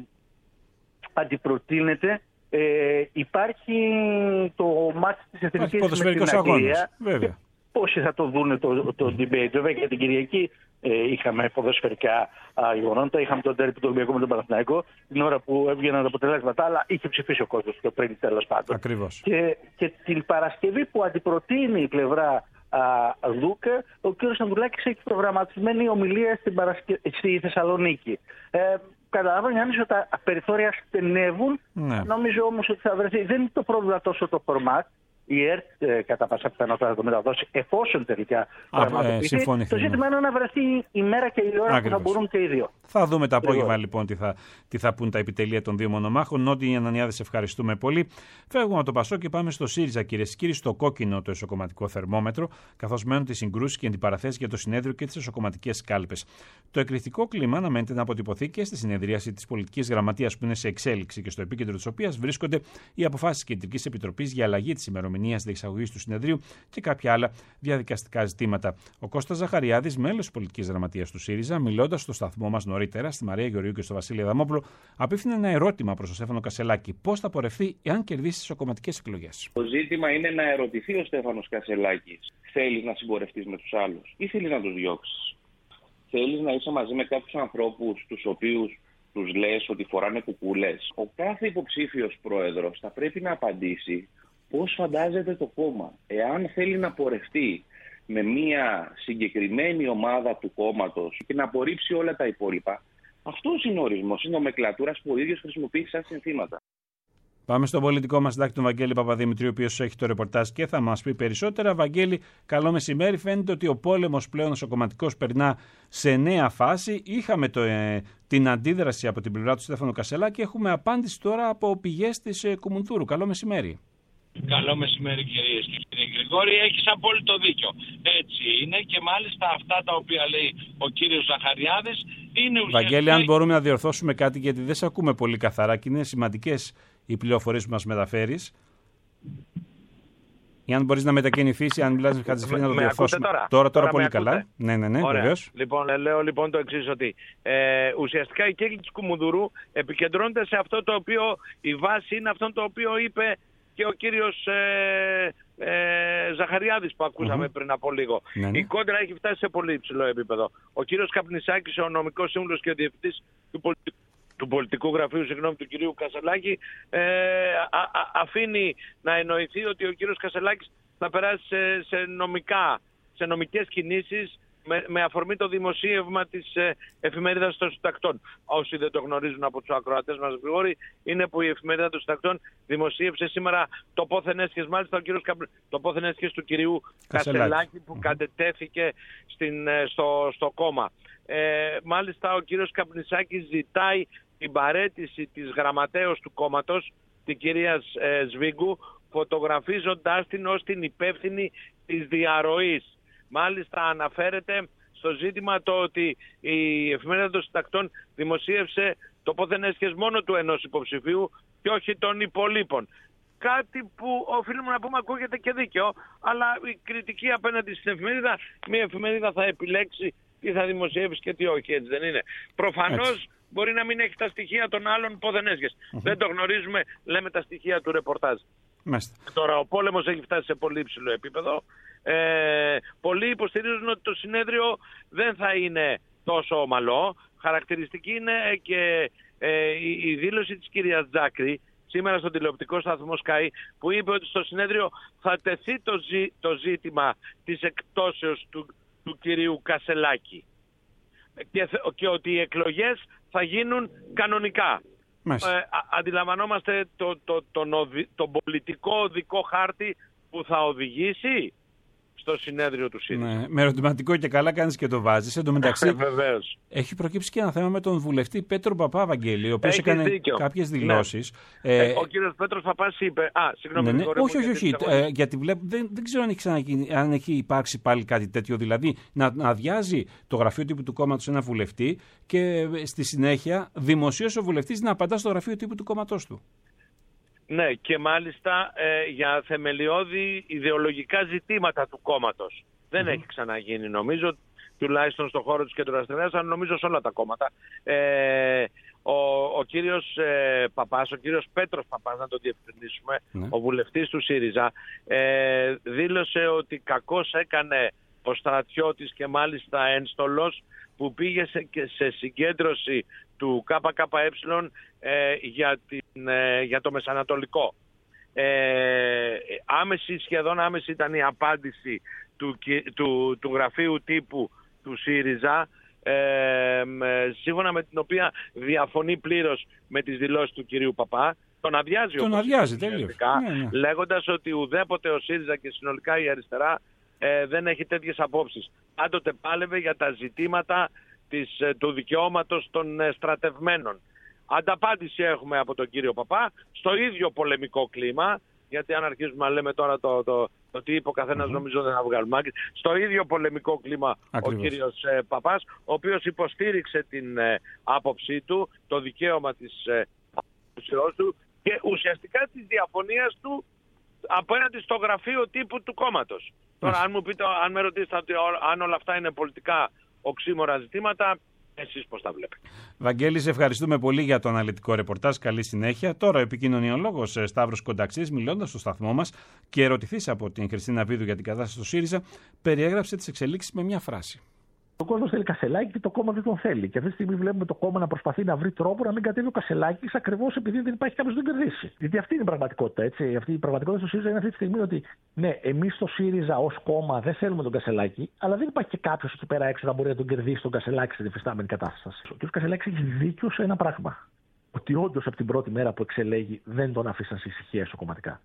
N: αντιπροτείνεται υπάρχει το μάτι της Εθνικής με την Αγγλία. Πόσοι θα το δουν το debate? Βέβαια για την Κυριακή είχαμε ποδοσφαιρικά γεγονότα, είχαμε τον τέρπι του Ολυμπιακού με τον Παναθηναϊκό την ώρα που έβγαιναν τα αποτελέσματα, αλλά είχε ψηφίσει ο κόσμος πιο πριν, τέλος πάντων.
C: Ακριβώς.
N: Και την Παρασκευή που αντιπροτείνει η πλευρά Δούκα, ο κ. Ανδρουλάκης έχει προγραμματισμένη ομιλία στη Θεσσαλονίκη. Καταλαβαίνει αν ότι τα περιθώρια στενεύουν. Νομίζω όμως ότι θα βρεθεί. Δεν είναι το πρόβλημα τόσο το φορμάτ. Η ΕΡΤ κατά πάσα πιθανότητα θα το μεταδώσει εφόσον τελικά πραγματοποιηθεί. Το ζήτημα είναι να βρεθεί η μέρα και η ώρα που θα μπορούν και οι δύο.
C: Θα δούμε το απόγευμα λοιπόν τι θα πούν τα επιτελεία των δύο μονομάχων. Νότι Ανιάδη, σε ευχαριστούμε πολύ. Φεύγουμε από το Πασόκ και πάμε στο ΣΥΡΙΖΑ, κυρίες και κύριοι, στο κόκκινο το εσωκομματικό θερμόμετρο, καθώς μένουν τις συγκρούσεις και αντιπαραθέσεις για το συνέδριο και τις εσωκομματικές κάλπες. Το εκρηκτικό κλίμα αναμένεται να αποτυπωθεί και στη συνεδρίαση της πολιτικής γραμματείας που είναι σε εξέλιξη και στο επίκεντρο της οποίας βρίσκονται οι αποφάσεις της Κεντρικής Επιτροπής για αλλαγή της ημερομηνίας διεξαγωγής του συνεδρίου και κάποια άλλα διαδικαστικά ζητήματα. Ο Κώστας Ζαχαριάδης, μέλος της πολιτικής γραμματείας του ΣΥΡΙΖΑ, μιλώντας στο σταθμό μας νωρίτερα, στη Μαρία Γεωργίου και στο Βασίλη Αδαμόπουλο, απίφθινε ένα ερώτημα προς τον Στέφανο Κασσελάκη: πώς θα πορευτεί εάν κερδίσει τις εσωκομματικές εκλογές?
O: Το ζήτημα είναι να ερωτηθεί ο Στέφανος Κασσελάκης: θέλεις να συμπορευτείς με τους άλλους ή θέλεις να τους διώξεις? Θέλεις να είσαι μαζί με κάποιους ανθρώπους τους οποίους τους λες ότι φοράνε κουκούλες? Ο κάθε υποψήφιος πρόεδρος θα πρέπει να απαντήσει πώς φαντάζεται το κόμμα. Εάν θέλει να πορευτεί με μια συγκεκριμένη ομάδα του κόμματος και να απορρίψει όλα τα υπόλοιπα, αυτός είναι ο ορισμός, είναι νομεκλατούρας που ο ίδιος χρησιμοποιεί σαν συνθήματα.
C: Πάμε στον πολιτικό μας συντάκτη, τον Βαγγέλη Παπαδημητρίου, ο οποίος έχει το ρεπορτάζ και θα μας πει περισσότερα. Βαγγέλη, καλό μεσημέρι. Φαίνεται ότι ο πόλεμος πλέον νοσοκομματικός περνά σε νέα φάση. Είχαμε την αντίδραση από την πλευρά του Στέφανου Κασσελάκη. Έχουμε απάντηση τώρα από πηγές της Κουμουνθούρου. Καλό μεσημέρι.
P: Καλό μεσημέρι, κυρίες και κύριοι. Γρηγόρη, έχεις απόλυτο δίκιο. Έτσι είναι και μάλιστα αυτά τα οποία λέει ο κύριος Ζαχαριάδης είναι ουσιαστικά...
C: Βαγγέλη, αν μπορούμε να διορθώσουμε κάτι, γιατί δεν σε ακούμε πολύ καθαρά και είναι σημαντικές οι πληροφορίες που μας μεταφέρεις. Ή αν μπορείς να μετακινηθείς, αν μιλάς με Χατζηφλή να το διορθώσουμε. Τώρα πολύ καλά. Ναι, βεβαίως.
P: Λοιπόν, λέω λοιπόν το εξής, ότι ουσιαστικά η κέρκη της Κουμουνδουρού επικεντρώνεται σε αυτό το οποίο η βάση είναι αυτό το οποίο είπε και ο κύριος Ζαχαριάδης που ακούσαμε πριν από λίγο. Ναι. Η κόντρα έχει φτάσει σε πολύ υψηλό επίπεδο. Ο κύριος Καπνισάκης, ο νομικός σύμβουλος και ο διευθυντής του πολιτικού γραφείου του κυρίου Κασελάκη, αφήνει να εννοηθεί ότι ο κύριος Κασελάκης θα περάσει σε νομικές κινήσεις με αφορμή το δημοσίευμα της εφημερίδας των Συντακτών. Όσοι δεν το γνωρίζουν από τους ακροατές μας, Γρηγόρη, είναι που η εφημερίδα των Συντακτών δημοσίευσε σήμερα το πόθεν έσχες, μάλιστα το πόθεν έσχες του κυρίου Κασελάκη που κατετέθηκε στο κόμμα. Μάλιστα ο κύριος Καπνισάκης ζητάει την παραίτηση της γραμματέως του κόμματος, την κυρία Σβίγκου, φωτογραφίζοντάς την ως την υπεύθυνη της διαρροής. Μάλιστα αναφέρεται στο ζήτημα το ότι η εφημερίδα των Συντακτών δημοσίευσε το πόθεν έσχες μόνο του ενός υποψηφίου και όχι των υπολείπων. Κάτι που οφείλουμε να πούμε ακούγεται και δίκαιο, αλλά η κριτική απέναντι στην εφημερίδα, μια εφημερίδα θα επιλέξει τι θα δημοσιεύσει και τι όχι, έτσι δεν είναι. Προφανώς μπορεί να μην έχει τα στοιχεία των άλλων πόθεν έσχες. Δεν το γνωρίζουμε, λέμε τα στοιχεία του ρεπορτάζ. Τώρα ο πόλεμος έχει φτάσει σε πολύ υψηλό επίπεδο. Πολλοί υποστηρίζουν ότι το συνέδριο δεν θα είναι τόσο ομαλό. Χαρακτηριστική είναι και η δήλωση της κυρίας Τζάκρη σήμερα στον τηλεοπτικό σταθμό Sky, που είπε ότι στο συνέδριο θα τεθεί το ζήτημα της εκτόσεως του κυρίου Κασελάκη και ότι οι εκλογές θα γίνουν κανονικά. Αντιλαμβανόμαστε τον πολιτικό οδικό χάρτη που θα οδηγήσει στο συνέδριο του ΣΥΡΙΖΑ. Ναι, με ερωτηματικό και καλά κάνεις και το βάζεις. Εν τω μεταξύ, έχει προκύψει και ένα θέμα με τον βουλευτή Πέτρο Παπά, Βαγγέλη, ο οποίος έκανε κάποιες δηλώσεις. Ο κύριος Πέτρος Παπάς είπε. Συγγνώμη.
C: Όχι. Γιατί βλέπω, δεν ξέρω αν έχει υπάρξει πάλι κάτι τέτοιο. Δηλαδή, να αδειάζει το γραφείο τύπου του κόμματος ένα βουλευτή και στη συνέχεια δημοσίως ο βουλευτής να απαντά στο γραφείο τύπου του κόμματός του.
P: Ναι, και μάλιστα για θεμελιώδη ιδεολογικά ζητήματα του κόμματος. Δεν έχει ξαναγίνει, νομίζω, τουλάχιστον στον χώρο της κεντροαριστεράς, αλλά νομίζω σε όλα τα κόμματα. Ο κύριος Παπάς, ο κύριος Πέτρος Παπάς, να το διευκρινίσουμε, ο βουλευτής του ΣΥΡΙΖΑ, δήλωσε ότι κακώς έκανε ο στρατιώτης και μάλιστα ένστολος που πήγε σε συγκέντρωση του ΚΚΕ για το Μεσανατολικό. Σχεδόν άμεση ήταν η απάντηση του γραφείου τύπου του ΣΥΡΙΖΑ, σύμφωνα με την οποία διαφωνεί πλήρως με τις δηλώσεις του κυρίου Παπά. Τον αδειάζει
C: τέλειος.
P: Λέγοντας ότι ουδέποτε ο ΣΥΡΙΖΑ και συνολικά η αριστερά δεν έχει τέτοιες απόψεις. Πάντοτε πάλευε για τα ζητήματα του δικαιώματος των στρατευμένων. Ανταπάντηση έχουμε από τον κύριο Παπά στο ίδιο πολεμικό κλίμα, γιατί αν αρχίσουμε να λέμε τώρα το τι είπε ο καθένας, νομίζω δεν θα βγάλουμε άκρη. Στο ίδιο πολεμικό κλίμα ακριβώς. Ο κύριος Παπάς, ο οποίος υποστήριξε την άποψή του, το δικαίωμα της άποψης του και ουσιαστικά της διαφωνίας του απέναντι στο γραφείο τύπου του κόμματος. Τώρα αν με ρωτήσετε αν όλα αυτά είναι πολιτικά οξύμορα ζητήματα, εσείς πώς τα βλέπετε.
C: Βαγγέλη, σε ευχαριστούμε πολύ για το αναλυτικό ρεπορτάζ. Καλή συνέχεια. Τώρα ο επικοινωνιολόγος Σταύρος Κονταξής, μιλώντας στο σταθμό μας και ερωτηθής από την Χριστίνα Βίδου για την κατάσταση του ΣΥΡΙΖΑ, περιέγραψε τις εξελίξεις με μια φράση.
Q: Ο κόσμος θέλει Κασελάκη και το κόμμα δεν τον θέλει. Και αυτή τη στιγμή βλέπουμε το κόμμα να προσπαθεί να βρει τρόπο να μην κατέβει ο Κασελάκης ακριβώς επειδή δεν υπάρχει κάποιος να τον κερδίσει. Γιατί αυτή είναι η πραγματικότητα. Έτσι. Αυτή η πραγματικότητα στο ΣΥΡΙΖΑ είναι αυτή τη στιγμή ότι ναι, εμείς στο ΣΥΡΙΖΑ ως κόμμα δεν θέλουμε τον Κασελάκη, αλλά δεν υπάρχει και κάποιος εκεί πέρα έξω να μπορεί να τον κερδίσει τον Κασελάκη στην υφιστάμενη κατάσταση. Ο κ. Κασελάκης έχει δίκιο σε ένα πράγμα. Ότι όντως από την πρώτη μέρα που εξελέγει δεν τον αφήσαν σε ησυχία εσωκομματικά.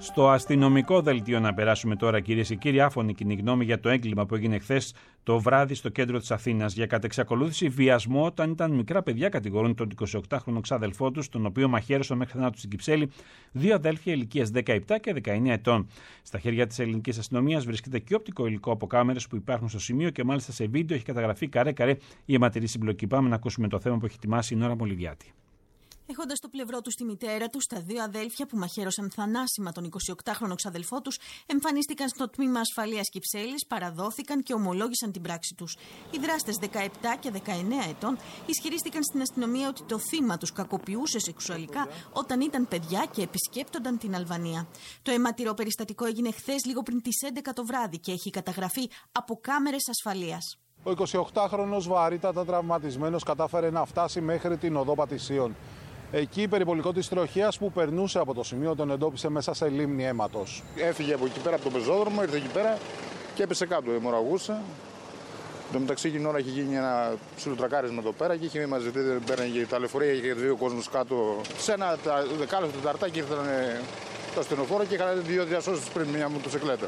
C: Στο αστυνομικό δελτίο να περάσουμε τώρα, κυρίες και κύριοι. Άφωνη κοινή γνώμη για το έγκλημα που έγινε χθες το βράδυ στο κέντρο της Αθήνας. Για κατεξακολούθηση βιασμό όταν ήταν μικρά παιδιά, κατηγορούν τον 28χρονο ξάδελφό τους, τον οποίο μαχαίρωσαν μέχρι θανάτου στην Κυψέλη δύο αδέλφια ηλικίας 17 και 19 ετών. Στα χέρια της ελληνικής αστυνομίας βρίσκεται και οπτικό υλικό από κάμερες που υπάρχουν στο σημείο και μάλιστα σε βίντεο έχει καταγραφεί καρέ-καρέ η αιματηρή συμπλοκή. Πάμε να ακούσουμε το θέμα που έχει ετοιμάσει η Νόρα Μολυβιάτη.
R: Έχοντας στο πλευρό τους τη μητέρα τους, τα δύο αδέλφια που μαχαίρωσαν θανάσιμα τον 28χρονο ξαδελφό τους, εμφανίστηκαν στο τμήμα ασφαλείας Κυψέλης, παραδόθηκαν και ομολόγησαν την πράξη τους. Οι δράστες 17 και 19 ετών ισχυρίστηκαν στην αστυνομία ότι το θύμα τους κακοποιούσε σεξουαλικά όταν ήταν παιδιά και επισκέπτονταν την Αλβανία. Το αιματηρό περιστατικό έγινε χθες λίγο πριν τις 11 το βράδυ και έχει καταγραφεί από κάμερες ασφαλείας.
S: Ο 28χρονος βαρύτατα τραυματισμένος κατάφερε να φτάσει μέχρι την οδό Πατησίων. Εκεί η περιπολικό της τροχέας που περνούσε από το σημείο τον εντόπισε μέσα σε λίμνη αίματος.
T: Έφυγε από εκεί πέρα από το πεζόδρομο, ήρθε εκεί πέρα και έπεσε κάτω, αιμορραγούσε. Εν τω μεταξύ εκείνη ώρα είχε γίνει ένα ψιλοτρακάρισμα εδώ πέρα και είχε μαζευτεί, πέρανε τα λεωφορεία, είχε δύο κόσμους κάτω. Σε ένα δεκάλεπτο τεταρτάκι ήρθαν το ασθενοφόρο και είχαν δύο διασώσεις πριν μια μοτοσυκλέτα.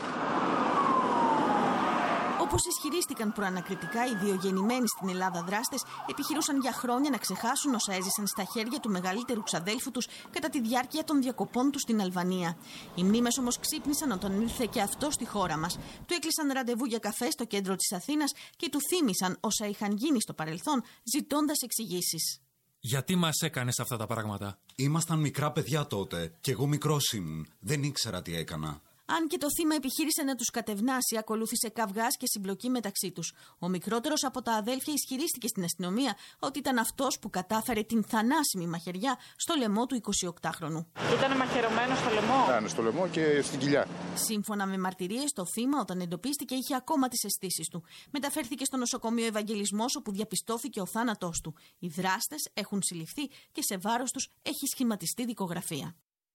R: Όπως ισχυρίστηκαν προανακριτικά, οι δύο γεννημένοι στην Ελλάδα δράστες επιχειρούσαν για χρόνια να ξεχάσουν όσα έζησαν στα χέρια του μεγαλύτερου ξαδέλφου τους κατά τη διάρκεια των διακοπών τους στην Αλβανία. Οι μνήμες όμως ξύπνησαν όταν ήρθε και αυτό στη χώρα μας. Του έκλεισαν ραντεβού για καφέ στο κέντρο της Αθήνας και του θύμισαν όσα είχαν γίνει στο παρελθόν, ζητώντας εξηγήσεις.
U: Γιατί μας έκανες αυτά τα πράγματα?
V: Ήμασταν μικρά παιδιά τότε και εγώ μικρός ήμουν. Δεν ήξερα τι έκανα.
R: Αν και το θύμα επιχείρησε να τους κατευνάσει, ακολούθησε καυγάς και συμπλοκή μεταξύ τους. Ο μικρότερος από τα αδέλφια ισχυρίστηκε στην αστυνομία ότι ήταν αυτός που κατάφερε την θανάσιμη μαχαιριά στο λαιμό του 28χρονου.
W: Ήταν μαχαιρωμένο στο λαιμό?
T: Ναι, στο λαιμό και στην κοιλιά.
R: Σύμφωνα με μαρτυρίες, το θύμα όταν εντοπίστηκε είχε ακόμα τις αισθήσεις του. Μεταφέρθηκε στο νοσοκομείο Ευαγγελισμός, όπου διαπιστώθηκε ο θάνατός του. Οι δράστες έχουν συλληφθεί και σε βάρος τους έχει σχηματιστεί δικογραφία.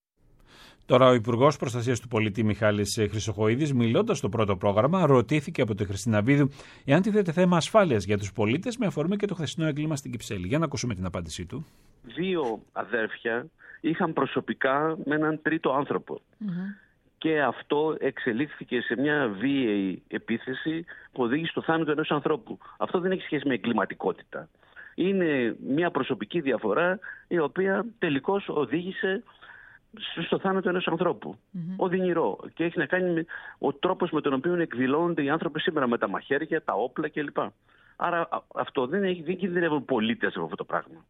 C: Τώρα, ο Υπουργός Προστασίας του Πολίτη Μιχάλης Χρυσοχοΐδης, μιλώντας στο πρώτο πρόγραμμα, ρωτήθηκε από τη Χριστίνα Βίδου εάν τίθεται θέμα ασφάλειας για τους πολίτες με αφορμή και το χθεσινό έγκλημα στην Κυψέλη. Για να ακούσουμε την απάντησή του.
X: Δύο αδέρφια είχαν προσωπικά με έναν τρίτο άνθρωπο. Και αυτό εξελίχθηκε σε μια βίαιη επίθεση που οδήγησε στο θάνατο ενός ανθρώπου. Αυτό δεν έχει σχέση με εγκληματικότητα. Είναι μια προσωπική διαφορά η οποία τελικώς οδήγησε στο θάνατο ενός ανθρώπου. Οδυνηρό. Και έχει να κάνει με ο τρόπος με τον οποίο εκδηλώνονται οι άνθρωποι σήμερα, με τα μαχαίρια, τα όπλα κλπ. Άρα αυτό δεν κινδυνεύουν πολίτες από αυτό το πράγμα.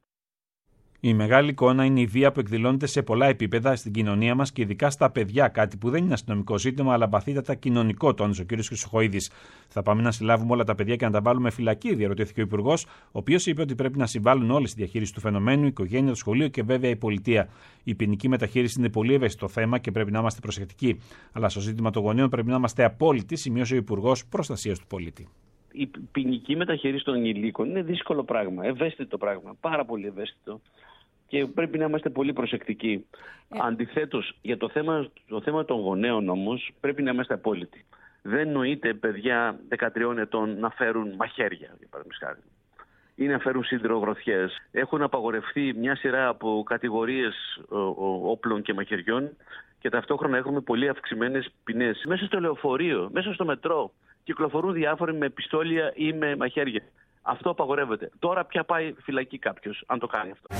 C: Η μεγάλη εικόνα είναι η βία που εκδηλώνεται σε πολλά επίπεδα στην κοινωνία μας και ειδικά στα παιδιά. Κάτι που δεν είναι αστυνομικό ζήτημα, αλλά βαθύτατα κοινωνικό, τόνισε ο κ. Χρυσοχοΐδης. Θα πάμε να συλλάβουμε όλα τα παιδιά και να τα βάλουμε φυλακή, διαρωτήθηκε ο Υπουργός, ο οποίος είπε ότι πρέπει να συμβάλλουν όλοι στη διαχείριση του φαινομένου, η οικογένεια, το σχολείο και βέβαια η πολιτεία. Η ποινική μεταχείριση είναι πολύ ευαίσθητο θέμα και πρέπει να είμαστε προσεκτικοί. Αλλά στο ζήτημα των γονέων πρέπει να είμαστε απόλυτοι, σημείωσε ο Υπουργός Προστασίας του Πολίτη.
X: Η ποινική μεταχείριση των ενηλίκων είναι δύσκολο πράγμα, ευαίσθητο πράγμα, πάρα πολύ ευαίσθητο. Και πρέπει να είμαστε πολύ προσεκτικοί. Αντιθέτως, για το θέμα των γονέων όμως, πρέπει να είμαστε απόλυτοι. Δεν νοείται παιδιά 13 ετών να φέρουν μαχαίρια, για παραδείγματος, ή να φέρουν σιδηρογροθιές. Έχουν απαγορευτεί μια σειρά από κατηγορίες όπλων και μαχαιριών και ταυτόχρονα έχουμε πολύ αυξημένες ποινές. Μέσα στο λεωφορείο, μέσα στο μετρό, κυκλοφορούν διάφοροι με πιστόλια ή με μαχαίρια. Αυτό απαγορεύεται. Τώρα πια πάει φυλακή κάποιος, αν το κάνει αυτό.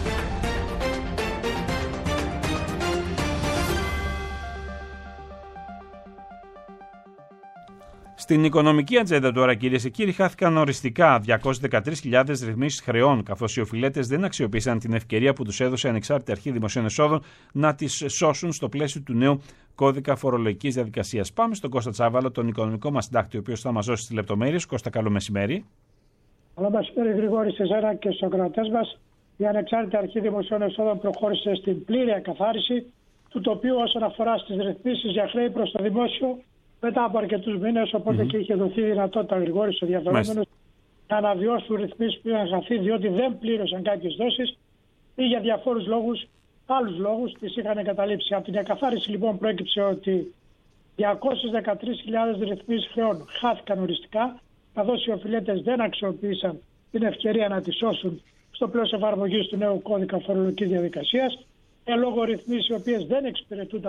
C: Στην οικονομική ατζέντα τώρα, κυρίες και κύριοι, χάθηκαν οριστικά 213.000 ρυθμίσεις χρεών, καθώς οι οφειλέτες δεν αξιοποίησαν την ευκαιρία που τους έδωσε η Ανεξάρτητη Αρχή Δημοσίων Εσόδων να τις σώσουν στο πλαίσιο του νέου κώδικα φορολογικής διαδικασίας. Πάμε στον Κώστα Τσάβαλο, τον οικονομικό μας συντάκτη, ο οποίος θα μας δώσει τις λεπτομέρειες. Κώστα, καλό μεσημέρι.
Y: Καλό μεσημέρι, Γρηγόρη, σε εσένα και στους ακροατές μας. Η Ανεξάρτητη Αρχή Δημοσίων Εσόδων προχώρησε στην πλήρη εκαθάριση του τοπίου όσον αφορά στις ρυθμίσεις για χρέη προς το δημόσιο μετά από αρκετούς μήνες. Οπότε και είχε δοθεί δυνατότητα, Γρηγόρη, στους ενδιαφερόμενους να αναβιώσουν ρυθμίσεις που είχαν χαθεί διότι δεν πλήρωσαν κάποιες δόσεις ή για διαφόρους λόγους, άλλους λόγους, τις είχαν εγκαταλείψει. Από την εκαθάριση λοιπόν προέκυψε ότι 213.000 ρυθμίσεις χρεών χάθηκαν οριστικά, καθώς οι οφειλέτες δεν αξιοποίησαν την ευκαιρία να τις σώσουν στο πλαίσιο εφαρμογής του νέου κώδικα φορολογικής διαδικασίας, λόγω ρυθμίσεις οι οποίες δεν εξυπηρετούνταν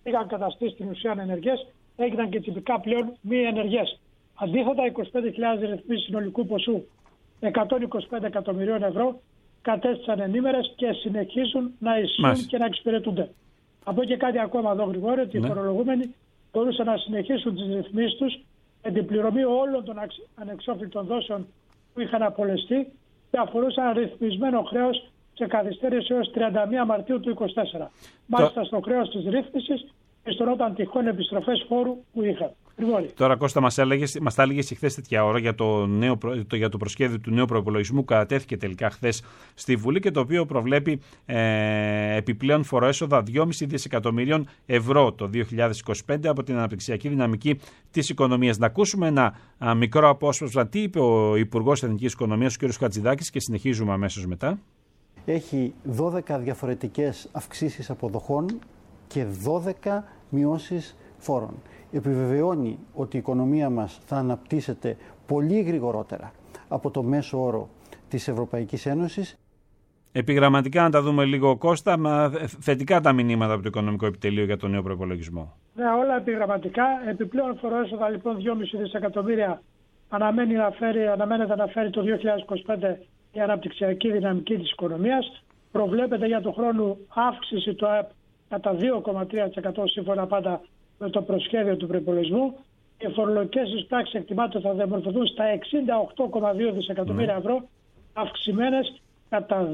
Y: είχαν καταστεί στην ουσία ανενεργές, έγιναν και τυπικά πλέον μη ενεργές. Αντίθετα, 25.000 ρυθμίσεις συνολικού ποσού 125 εκατομμυρίων ευρώ κατέστησαν ενήμερες και συνεχίζουν να ισχύουν και να εξυπηρετούνται. Από και κάτι ακόμα εδώ, Γρηγόρη, ότι οι φορολογούμενοι μπορούσαν να συνεχίσουν τις ρυθμίσεις τους με την πληρωμή όλων των ανεξόφλητων δόσεων που είχαν απολεστεί και αφορούσαν ρυθμισμένο χρέος σε καθυστέρηση έως 31 Μαρτίου του 2024. Μάλιστα στο χρέος της ρύθμισης πιστωνόταν τυχόν επιστροφές φόρου που είχαν.
C: Τώρα, Κώστα, μας τα έλεγες χθες τέτοια ώρα για το προσχέδιο του νέου προϋπολογισμού που κατατέθηκε τελικά χθες στη Βουλή και το οποίο προβλέπει επιπλέον φοροέσοδα 2,5 δισεκατομμυρίων ευρώ το 2025 από την αναπτυξιακή δυναμική της οικονομίας. Να ακούσουμε ένα μικρό απόσπασμα τι είπε ο Υπουργός Εθνικής Οικονομίας, ο κ. Χατζηδάκης, και συνεχίζουμε αμέσως μετά.
A: Έχει 12 διαφορετικές αυξήσεις αποδοχών και 12 μειώσεις φόρων. Επιβεβαιώνει ότι η οικονομία μας θα αναπτύσσεται πολύ γρηγορότερα από το μέσο όρο της Ευρωπαϊκής Ένωσης.
C: Επιγραμματικά, να τα δούμε λίγο, Κώστα, θετικά τα μηνύματα από το Οικονομικό Επιτελείο για τον νέο προϋπολογισμό.
Y: Ναι, όλα επιγραμματικά. Επιπλέον φοροέσοδα λοιπόν 2,5 δισεκατομμύρια αναμένεται να φέρει το 2025 η αναπτυξιακή δυναμική της οικονομίας. Προβλέπεται για τον χρόνο αύξηση του ΑΕΠ κατά 2,3% σύμφωνα πάντα με το προσχέδιο του προϋπολογισμού. Οι φορολογικές εισπράξεις εκτιμάται θα διαμορφωθούν στα 68,2 δισεκατομμύρια ευρώ, αυξημένες κατά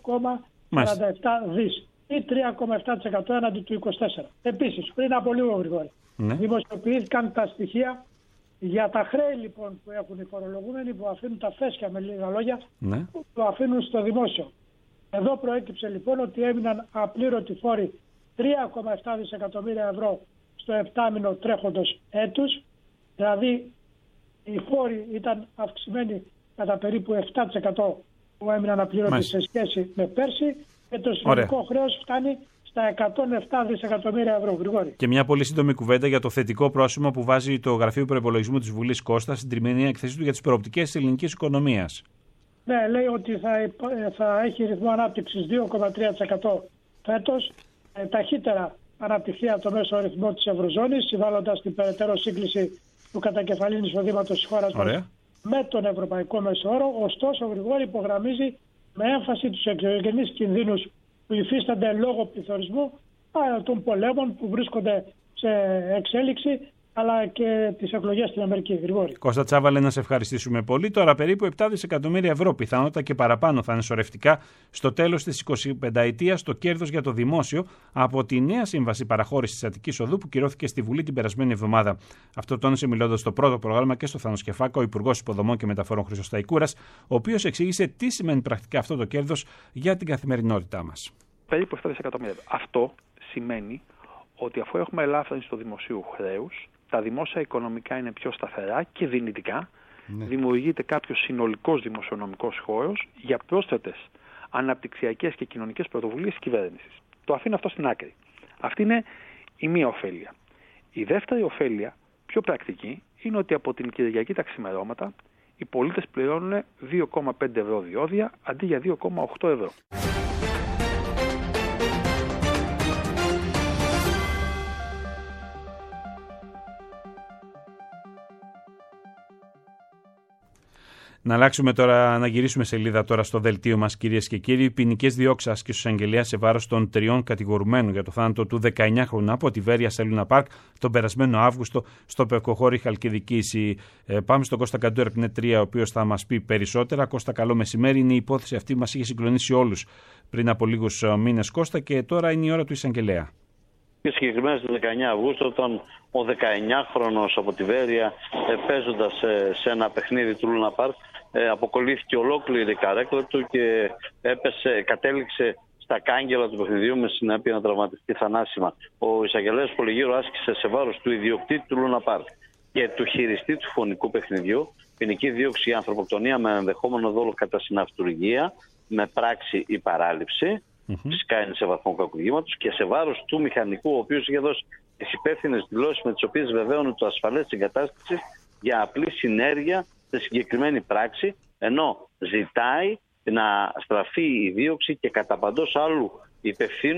Y: 2,47 δις ή 3,7% έναντι του 2024. Επίσης, πριν από λίγο, Γρηγόρη, δημοσιοποιήθηκαν τα στοιχεία για τα χρέη λοιπόν που έχουν οι φορολογούμενοι, που αφήνουν τα φέσκια, με λίγα λόγια, που αφήνουν στο δημόσιο. Εδώ προέκυψε λοιπόν ότι έμειναν απλήρωτοι φόροι 3,7 δισεκατομμύρια ευρώ στο 7μηνο τρέχοντος έτους, δηλαδή οι φόροι ήταν αυξημένοι κατά περίπου 7% που έμειναν απλήρωτοι σε σχέση με πέρσι και το συνολικό χρέος φτάνει στα 107 δισεκατομμύρια ευρώ. Γρηγόρη.
C: Και μια πολύ σύντομη κουβέντα για το θετικό πρόσημο που βάζει το Γραφείο Προϋπολογισμού της Βουλής, Κώστα, στην τριμηνή εκθέση του για τις προοπτικές της ελληνικής οικονομίας.
Y: Ναι, λέει ότι θα έχει ρυθμό ανάπτυξης 2,3% φέτος, ταχύτερα αναπτυχθεί από το μέσο ρυθμό της Ευρωζώνης, συμβάλλοντας την περαιτέρω σύγκληση του κατακεφαλήν εισοδήματος της χώρας μας με τον ευρωπαϊκό μέσο όρο. Ωστόσο, ο Γρηγόρη υπογραμμίζει με έμφαση τους εξωγενείς κινδύνους που υφίστανται λόγω πληθωρισμού, των πολέμων που βρίσκονται σε εξέλιξη, αλλά και τις εκλογές στην Αμερική. Γρηγόρη.
C: Κώστα Τσάβαλε, να σε ευχαριστήσουμε πολύ. Τώρα περίπου 7 δισεκατομμύρια ευρώ, πιθανότατα και παραπάνω, θα είναι σωρευτικά στο τέλος της 25ετίας το κέρδος για το δημόσιο από τη νέα σύμβαση παραχώρησης της Αττικής Οδού που κυρώθηκε στη Βουλή την περασμένη εβδομάδα. Αυτό τόνισε μιλώντας στο πρώτο πρόγραμμα και στο Θανος-Κεφάκα ο Υπουργός Υποδομών και Μεταφορών Χρήστος Σταϊκούρας, ο οποίος εξήγησε τι σημαίνει πρακτικά αυτό το κέρδος για την καθημερινότητά μας.
B: Περίπου 7 δισεκατομμύρια. Αυτό σημαίνει ότι αφού έχουμε ελάφρυνση του δημοσίου χρέους, τα δημόσια οικονομικά είναι πιο σταθερά και δυνητικά. Δημιουργείται κάποιος συνολικός δημοσιονομικός χώρος για πρόσθετες αναπτυξιακές και κοινωνικές πρωτοβουλίες της κυβέρνησης. Το αφήνω αυτό στην άκρη. Αυτή είναι η μία ωφέλεια. Η δεύτερη ωφέλεια, πιο πρακτική, είναι ότι από την Κυριακή τα ξημερώματα οι πολίτες πληρώνουν 2,5 ευρώ διόδια αντί για 2,8 ευρώ.
C: Να αλλάξουμε τώρα, να γυρίσουμε σελίδα τώρα στο δελτίο μας, κυρίες και κύριοι. Ποινικές διώξεις άσκησε ο εισαγγελέας σε βάρος των 3 κατηγορουμένων για το θάνατο του 19χρονου από τη Βέρεια σε Λούνα Πάρκ τον περασμένο Αύγουστο στο Πεκοχώρι Χαλκιδική. Πάμε στον Κώστα Καντού, Ερπνέ 3, ο οποίος θα μας πει περισσότερα. Κώστα, καλό μεσημέρι. Είναι η υπόθεση αυτή που μας είχε συγκλονίσει όλους πριν από λίγους μήνες, Κώστα, και τώρα είναι η ώρα του εισαγγελέα.
X: Και συγκεκριμένα στις 19 Αυγούστου, όταν ο 19χρονος από τη Βέρεια, παίζοντας σε ένα παιχνίδι του Λούνα Πάρκ, αποκολλήθηκε ολόκληρη η καρέκλα του και κατέληξε στα κάγκελα του παιχνιδιού με συνέπεια να τραυματιστεί θανάσιμα. Ο εισαγγελέας Πολυγύρου άσκησε σε βάρος του ιδιοκτήτη του Λούνα Πάρκ και του χειριστή του φωνικού παιχνιδιού ποινική δίωξη για ανθρωποκτονία με ενδεχόμενο δόλο κατά συναυτουργία, με πράξη ή παράληψη. Φυσικά είναι σε βαθμό κακουργήματος, και σε βάρος του μηχανικού, ο οποίος είχε δώσει τις υπεύθυνες δηλώσεις με τις οποίες βεβαίωνε το ασφαλές της εγκατάστασης για απλή συνέργεια σε συγκεκριμένη πράξη, ενώ ζητάει να στραφεί η δίωξη και κατά παντός άλλου υπευθύνου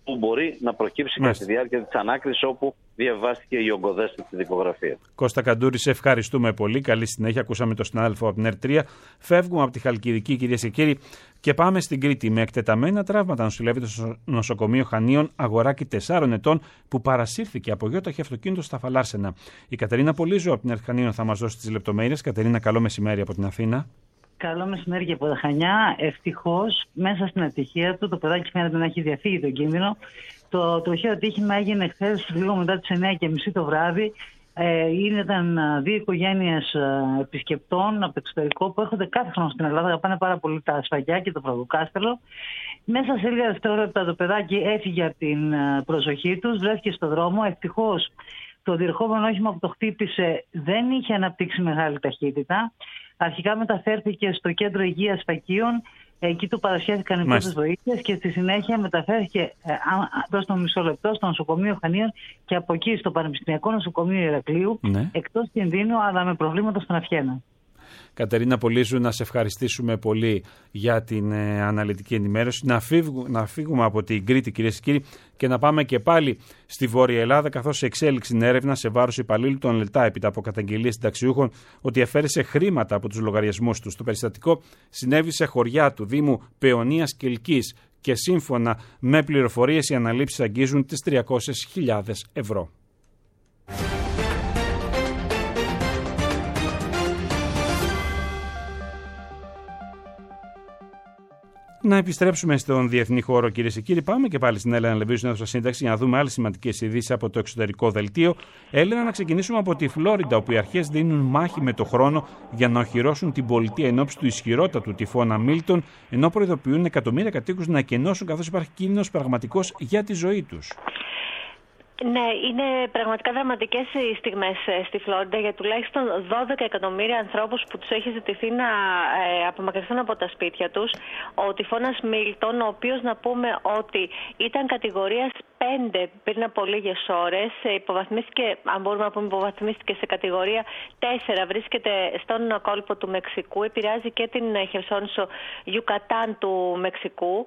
X: που μπορεί να προκύψει κατά τη διάρκεια της ανάκρισης, όπου διαβάστηκε η ογκοδέστατη δικογραφία.
C: Κώστα Καντούρη, σε ευχαριστούμε πολύ. Καλή συνέχεια. Ακούσαμε τον συνάδελφο από την ΕΡΤ3. Φεύγουμε από τη Χαλκιδική, κυρίες και κύριοι, και πάμε στην Κρήτη. Με εκτεταμένα τραύματα νοσηλεύεται στο νοσοκομείο Χανίων αγοράκι 4 ετών που παρασύρθηκε από γιόταχη αυτοκίνητο στα Φαλάρσενα. Η Κατερίνα Πολύζου από την ΕΡΤ Χανίων θα μας δώσει τις λεπτομέρειες. Κατερίνα, καλό μεσημέρι από την Αθήνα.
D: Καλό μεσημέρι και από τα Χανιά. Ευτυχώς, μέσα στην ατυχία του, το παιδάκι φαίνεται να έχει διαφύγει τον κίνδυνο. Το τροχαίο ατύχημα έγινε χθες λίγο μετά τις 9:30 το βράδυ. Ήταν δύο οικογένειες επισκεπτών από το εξωτερικό που έρχονται κάθε χρόνο στην Ελλάδα. Αγαπάνε πάρα πολύ τα σφαγιά και το φραγκοκάστελο. Μέσα σε λίγα δευτερόλεπτα το παιδάκι έφυγε από την προσοχή τους, βρέθηκε στο δρόμο. Ευτυχώς το διερχόμενο όχημα που το χτύπησε δεν είχε αναπτύξει μεγάλη ταχύτητα. Αρχικά μεταφέρθηκε στο κέντρο υγείας Φακίων. Εκεί του παρασχέθηκαν οι πρώτες βοήθειες και στη συνέχεια μεταφέρθηκε στο μισό λεπτό στο νοσοκομείο Χανίων και από εκεί στο Πανεπιστημιακό Νοσοκομείο Ηρακλείου, εκτός κινδύνου αλλά με προβλήματα στον αυχένα.
C: Κατερίνα Πολύζου, να σε ευχαριστήσουμε πολύ για την αναλυτική ενημέρωση. Να φύγουμε από την Κρήτη, κυρίες και κύριοι, και να πάμε και πάλι στη Βόρεια Ελλάδα, καθώς εξέλιξη την έρευνα σε βάρος υπαλλήλου των ΛΕΤΑ έπειτα από καταγγελίες συνταξιούχων ότι αφαίρεσε χρήματα από τους λογαριασμούς τους. Το περιστατικό συνέβη σε χωριά του Δήμου Παιωνίας και Λυκής και σύμφωνα με πληροφορίες οι αναλήψεις αγγίζουν τις 300.000 ευρώ. Να επιστρέψουμε στον διεθνή χώρο, κυρίες και κύριοι. Πάμε και πάλι στην Έλενα Λεβίου, στην αίθουσα σύνταξη, για να δούμε άλλες σημαντικές ειδήσεις από το εξωτερικό δελτίο. Έλενα, να ξεκινήσουμε από τη Φλόριντα, όπου οι αρχές δίνουν μάχη με το χρόνο για να οχυρώσουν την πολιτεία εν ώψη του ισχυρότατου τυφώνα Μίλτον, ενώ προειδοποιούν εκατομμύρια κατοίκους να εκενώσουν, καθώς υπάρχει κίνδυνος πραγματικός για τη ζωή τους.
E: Ναι, είναι πραγματικά δραματικές οι στιγμές στη Φλόριντα για τουλάχιστον 12 εκατομμύρια ανθρώπους που τους έχει ζητηθεί να απομακρυνθούν από τα σπίτια τους. Ο τυφώνας Μίλτον, ο οποίος να πούμε ότι ήταν κατηγορίας 5 πριν από λίγες ώρες, υποβαθμίστηκε, αν μπορούμε να πούμε υποβαθμίστηκε σε κατηγορία 4, βρίσκεται στον κόλπο του Μεξικού, επηρεάζει και την Χερσόνησο Ιουκατάν του Μεξικού.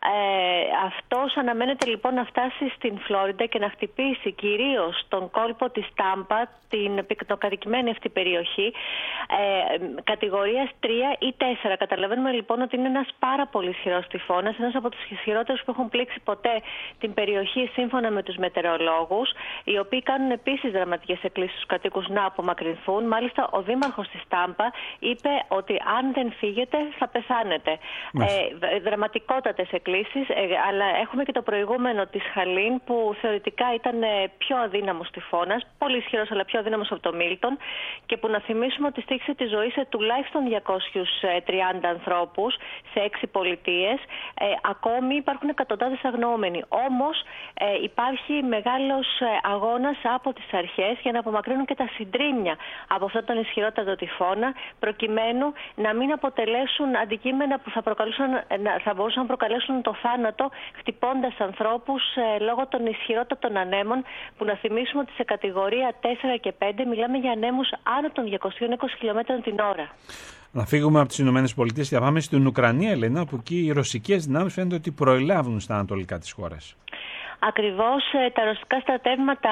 E: Αυτός αναμένεται λοιπόν να φτάσει στην Φλόριντα και να χτυπήσει κυρίως τον κόλπο της Τάμπα, την πυκνοκατοικημένη αυτή περιοχή, κατηγορίας 3 ή 4. Καταλαβαίνουμε λοιπόν ότι είναι ένας πάρα πολύ ισχυρός τυφώνας, ένας από τους ισχυρότερους που έχουν πλήξει ποτέ την περιοχή, σύμφωνα με τους μετεωρολόγους, οι οποίοι κάνουν επίσης δραματικές εκκλήσεις στους κατοίκους να απομακρυνθούν. Μάλιστα, ο δήμαρχος της Τάμπα είπε ότι αν δεν φύγετε θα πεθάνετε. Δραματικότατες εκκλήσεις, αλλά έχουμε και το προηγούμενο της Χαλίν, που θεωρητικά ήταν πιο αδύναμος τυφώνας, πολύ ισχυρός αλλά πιο αδύναμος από το Μίλτον, και που να θυμίσουμε ότι στήχησε τη ζωή σε τουλάχιστον 230 ανθρώπους σε 6 πολιτείες. Ακόμη υπάρχουν εκατοντάδες αγνοούμενοι. Όμως υπάρχει μεγάλος αγώνας από τις αρχές για να απομακρύνουν και τα συντρίμμια από αυτόν τον ισχυρότατο τυφώνα, προκειμένου να μην αποτελέσουν αντικείμενα που θα μπορούσαν να προκαλέσουν το θάνατο, χτυπώντας ανθρώπους λόγω των ισχυρότατων ανέμων, που να θυμίσουμε ότι σε κατηγορία 4 και 5 μιλάμε για ανέμους άνω των 220 χιλιόμετρων την ώρα.
C: Να φύγουμε από τις Ηνωμένες Πολιτείες και να πάμε στην Ουκρανία, Ελένα, όπου εκεί οι ρωσικές δυνάμεις φαίνεται ότι προελάβουν στα ανατολικά της χώρας.
E: Ακριβώς, τα ρωσικά στρατεύματα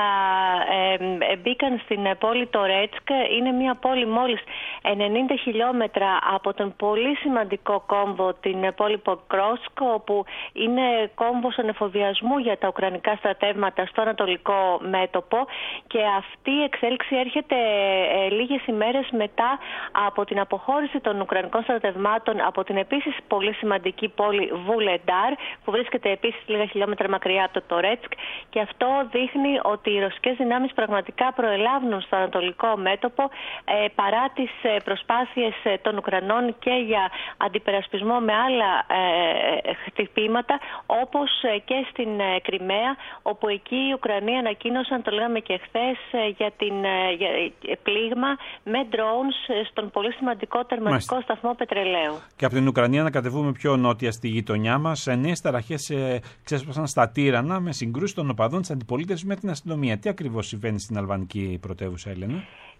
E: μπήκαν στην πόλη Τορέτσκ. Είναι μια πόλη μόλις 90 χιλιόμετρα από τον πολύ σημαντικό κόμβο, την πόλη Ποκρόσκ, όπου είναι κόμβος ανεφοδιασμού για τα ουκρανικά στρατεύματα στο ανατολικό μέτωπο, και αυτή η εξέλιξη έρχεται λίγες ημέρες μετά από την αποχώρηση των ουκρανικών στρατευμάτων από την επίσης πολύ σημαντική πόλη Βουλεντάρ, που βρίσκεται επίσης λίγα χιλιόμετρα μακριά από το Τορέτσκ, και αυτό δείχνει ότι οι ρωσικές δυνάμεις πραγματικά προελάβουν στο ανατολικό μέτωπο, παρά τις προσπάθειες των Ουκρανών και για αντιπερασπισμό με άλλα χτυπήματα, όπως και στην Κριμαία, όπου εκεί οι Ουκρανοί ανακοίνωσαν, το λέγαμε και χθες, για πλήγμα με drones στον πολύ σημαντικό τερματικό σταθμό πετρελαίου.
C: Και από την Ουκρανία να κατεβούμε πιο νότια στη γειτονιά μας. Νέες ταραχές ξέσπασαν στα Τύρανα με συγκρούσεις των οπαδών της αντιπολίτευσης με την αστυνομία. Τι ακριβώς συμβαίνει στην αλβανική πρωτεύουσα, Έλενα?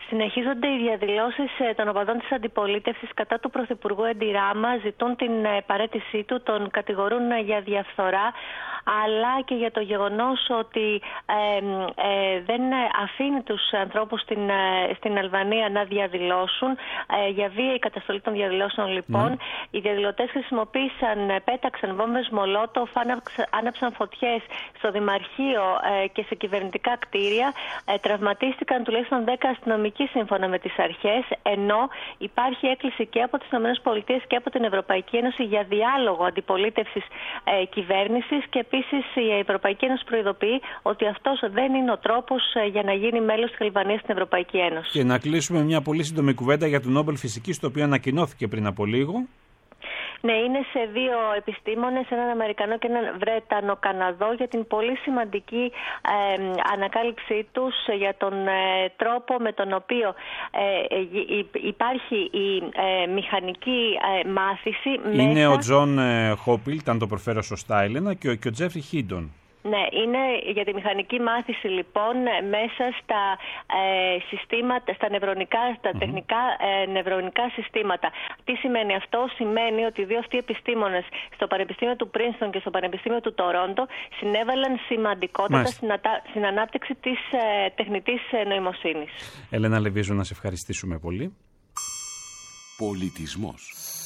E: Συνεχίζονται οι διαδηλώσεις των οπαδών της αντιπολίτευσης κατά του Πρωθυπουργού Έντι Ράμα. Ζητούν την παραίτησή του, τον κατηγορούν για διαφθορά, αλλά και για το γεγονός ότι δεν αφήνει τους ανθρώπους στην Αλβανία να διαδηλώσουν. Για βίαιη καταστολή των διαδηλώσεων, λοιπόν, οι διαδηλωτές πέταξαν βόμβες μολότοφ, άναψαν φωτιές στο Δημαρχείο και σε κυβερνητικά κτίρια. Τραυματίστηκαν τουλάχιστον 10 αστυνομικοί σύμφωνα με τις αρχές, ενώ υπάρχει έκκληση και από τις ΗΠΑ και από την Ευρωπαϊκή Ένωση για διάλογο αντιπολίτευσης κυβέρνησης, και επίσης η Ευρωπαϊκή Ένωση προειδοποιεί ότι αυτός δεν είναι ο τρόπος για να γίνει μέλος της Αλβανίας στην Ευρωπαϊκή Ένωση.
C: Και να κλείσουμε μια πολύ σύντομη κουβέντα για το Νόμπελ Φυσικής, το οποίο ανακοινώθηκε πριν από λίγο.
E: Ναι, είναι σε δύο επιστήμονες, έναν Αμερικανό και έναν Βρετανο-Καναδό, για την πολύ σημαντική ανακάλυψή τους για τον τρόπο με τον οποίο υπάρχει η μηχανική μάθηση.
C: Είναι ο Τζον Χόπιλτ, αν το προφέρω σωστά, Έλενα, και ο Τζέφρι Χίντον.
E: Ναι, είναι για τη μηχανική μάθηση, λοιπόν, μέσα στα συστήματα, στα τεχνικά νευρονικά συστήματα. Τι σημαίνει αυτό? Σημαίνει ότι οι δύο αυτοί επιστήμονες στο Πανεπιστήμιο του Πρίνστον και στο Πανεπιστήμιο του Τορόντο συνέβαλαν σημαντικότατα στην ανάπτυξη της τεχνητής νοημοσύνης.
C: Έλενα Λεβίζου, να σε ευχαριστήσουμε πολύ.
F: Πολιτισμός.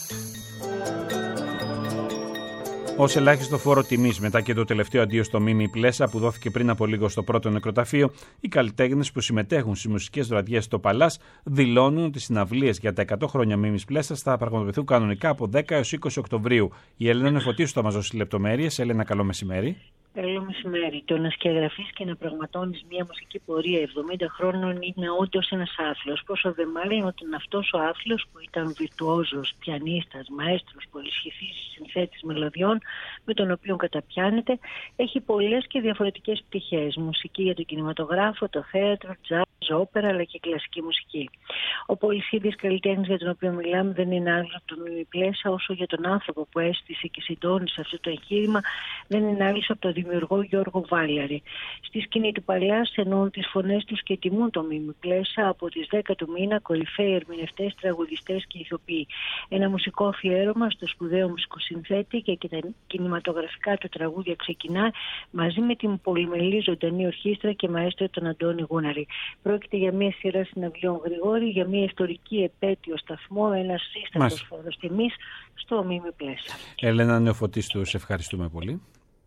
C: Ως ελάχιστο φόρο τιμής, μετά και το τελευταίο αντίο στο Μίμη Πλέσα που δόθηκε πριν από λίγο στο πρώτο νεκροταφείο, οι καλλιτέχνες που συμμετέχουν στις μουσικές βραδιές στο Παλάς δηλώνουν ότι οι συναυλίες για τα 100 χρόνια Μίμης Πλέσας θα πραγματοποιηθούν κανονικά από 10 έως 20 Οκτωβρίου. Η Έλενα Νεφωτίσου θα μας δώσει λεπτομέρειες. Έλενα, καλό μεσημέρι.
G: Καλό μεσημέρι. Το να σκεγγραφείς και να πραγματώνεις μια μουσική πορεία 70 χρόνων είναι όντως ένας άθλος. Πόσο δε μάλλον όταν αυτός ο άθλος, που ήταν βιρτουόζος, πιανίστας, μαέστρος, πολυσχηθής συνθέτης μελωδιών, με τον οποίο καταπιάνεται, έχει πολλές και διαφορετικές πτυχές. Μουσική για τον κινηματογράφο, το θέατρο, τζάζ, όπερα, αλλά και κλασική μουσική. Ο πολυσχηδής καλλιτέχνης για τον οποίο μιλάμε δεν είναι άλλο από τον Μίμη Πλέσα, όσο για τον άνθρωπο που έστησε και συντόνισε αυτό το εγχείρημα δεν είναι άλλο από τον δημιουργό Γιώργο Βάλιαρη. Στη σκηνή του Παλιάς εννοούν τις φωνές τους και τιμούν το Μίμη Πλέσα από τις 10 του μήνα κορυφαίοι ερμηνευτές, τραγουδιστές και ηθοποιοί. Ένα μουσικό αφιέρωμα στο σπουδαίο μουσικοσυνθέτη και τα κινηματογραφικά του τραγούδια ξεκινά μαζί με την πολυμελή ζωντανή ορχήστρα και μαέστρο τον Αντώνη Γούναρη. Πρόκειται για μια σειρά συναυλιών, Γρηγόρη, για μια ιστορική επέτειο σταθμό, ένας σύστατος φόρος τιμής στο Μίμη Πλέσα.
C: Έλενα Νεοφωτίστου, σε ευχαριστούμε πολύ.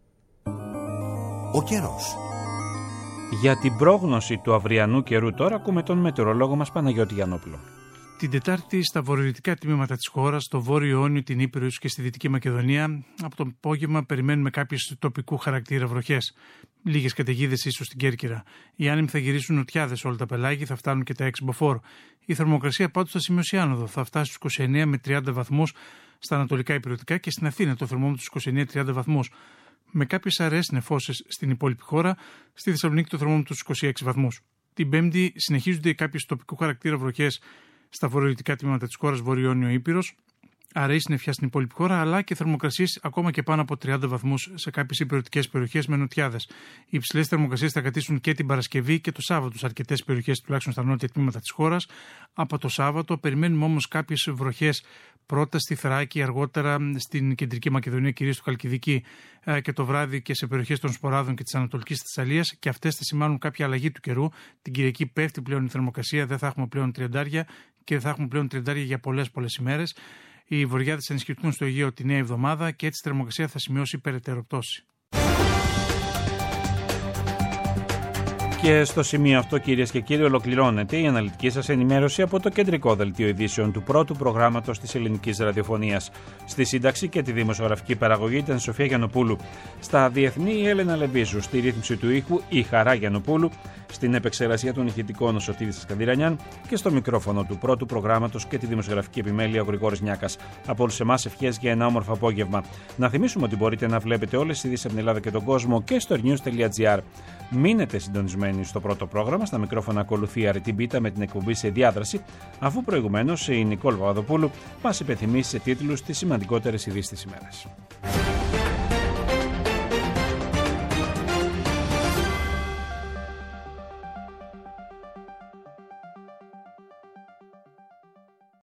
F: Ο καιρός.
C: Για την πρόγνωση του αυριανού καιρού τώρα ακούμε τον μετεωρολόγο μας Παναγιώτη Γιαννόπουλο.
H: Την Τετάρτη στα βορειοδυτικά τμήματα της χώρας, στο Βόρειο Ιόνιο, την Ήπειρο και στη Δυτική Μακεδονία, από το απόγευμα περιμένουμε κάποιες τοπικού χαρακτήρα βροχές. Λίγες καταιγίδες ίσως στην Κέρκυρα. Οι άνεμοι θα γυρίσουν νοτιάδες όλα τα πελάγια, θα φτάνουν και τα εξμποφόρ. Η θερμοκρασία πάντως θα σημειώσει άνοδο, θα φτάσει στους 29 με 30 βαθμούς στα ανατολικά υπηρετικά και στην Αθήνα το θερμόμετρο στους 29-30 βαθμούς. Με κάποιες αραιές νεφώσεις στην υπόλοιπη χώρα, στη Θεσσαλονίκη το θερμόμετρο στους 26 βαθμούς. Την Πέμπτη συνεχίζονται κάποιες τοπικού χαρακτήρα βροχές στα βορειοδυτικά τμήματα της χώρας, Βόρειο Ιόνιο Ήπειρος, αραιή συννεφιά στην υπόλοιπη χώρα, αλλά και θερμοκρασίες ακόμα και πάνω από 30 βαθμούς σε κάποιες υπηρετικές περιοχές με νοτιάδες. Οι υψηλές θερμοκρασίες θα κρατήσουν και την Παρασκευή και το Σάββατο σε αρκετές περιοχές, τουλάχιστον στα νότια τμήματα της χώρας. Από το Σάββατο περιμένουμε όμως κάποιες βροχές πρώτα στη Θράκη, αργότερα στην Κεντρική Μακεδονία, κυρίως στο Χαλκιδική, και το βράδυ και σε περιοχές των Σποράδων και της Ανατολικής Θεσσαλίας, και αυτές θα σημάνουν κάποια αλλαγή του καιρού. Την Κυριακή πέφτει πλέον η θερμοκρασία, δεν θα έχουμε πλέον 30 και δεν θα έχουμε πλέον 30 για πολλές ημέρες. Οι βορειάδες θα ενισχυθούν στο Αιγαίο τη νέα εβδομάδα και έτσι η θερμοκρασία θα σημειώσει περαιτέρω πτώση.
C: Και στο σημείο αυτό, κυρίες και κύριοι, ολοκληρώνεται η αναλυτική σας ενημέρωση από το κεντρικό δελτίο ειδήσεων του πρώτου προγράμματος της ελληνικής ραδιοφωνίας. Στη σύνταξη και τη δημοσιογραφική παραγωγή ήταν η Σοφία Γιαννοπούλου. Στα διεθνή, η Έλενα Λεβίζου. Στη ρύθμιση του ήχου, η Χαρά Γιαννοπούλου. Στην επεξεργασία των ηχητικών, ο Σωτήρης Σκανδυρανιάν. Και στο μικρόφωνο του πρώτου προγράμματος και τη δημοσιογραφική επιμέλεια, ο Γρηγόρης Νιάκας. Από όλους εμάς, ευχές για ένα όμορφο απόγευμα. Να θυμίσουμε ότι μπορείτε να βλέπετε όλες τις ειδήσεις από την Ελλάδα και τον κόσμο και στο news.gr. Μείνετε συντονισμένοι στο πρώτο πρόγραμμα. Στα μικρόφωνα ακολουθεί η Αρετή Μπίτα με την εκπομπή σε διάδραση, αφού προηγουμένως η Νικόλ Παπαδοπούλου μας υπενθυμίσει σε τίτλους τις σημαντικότερες ειδήσεις της ημέρας.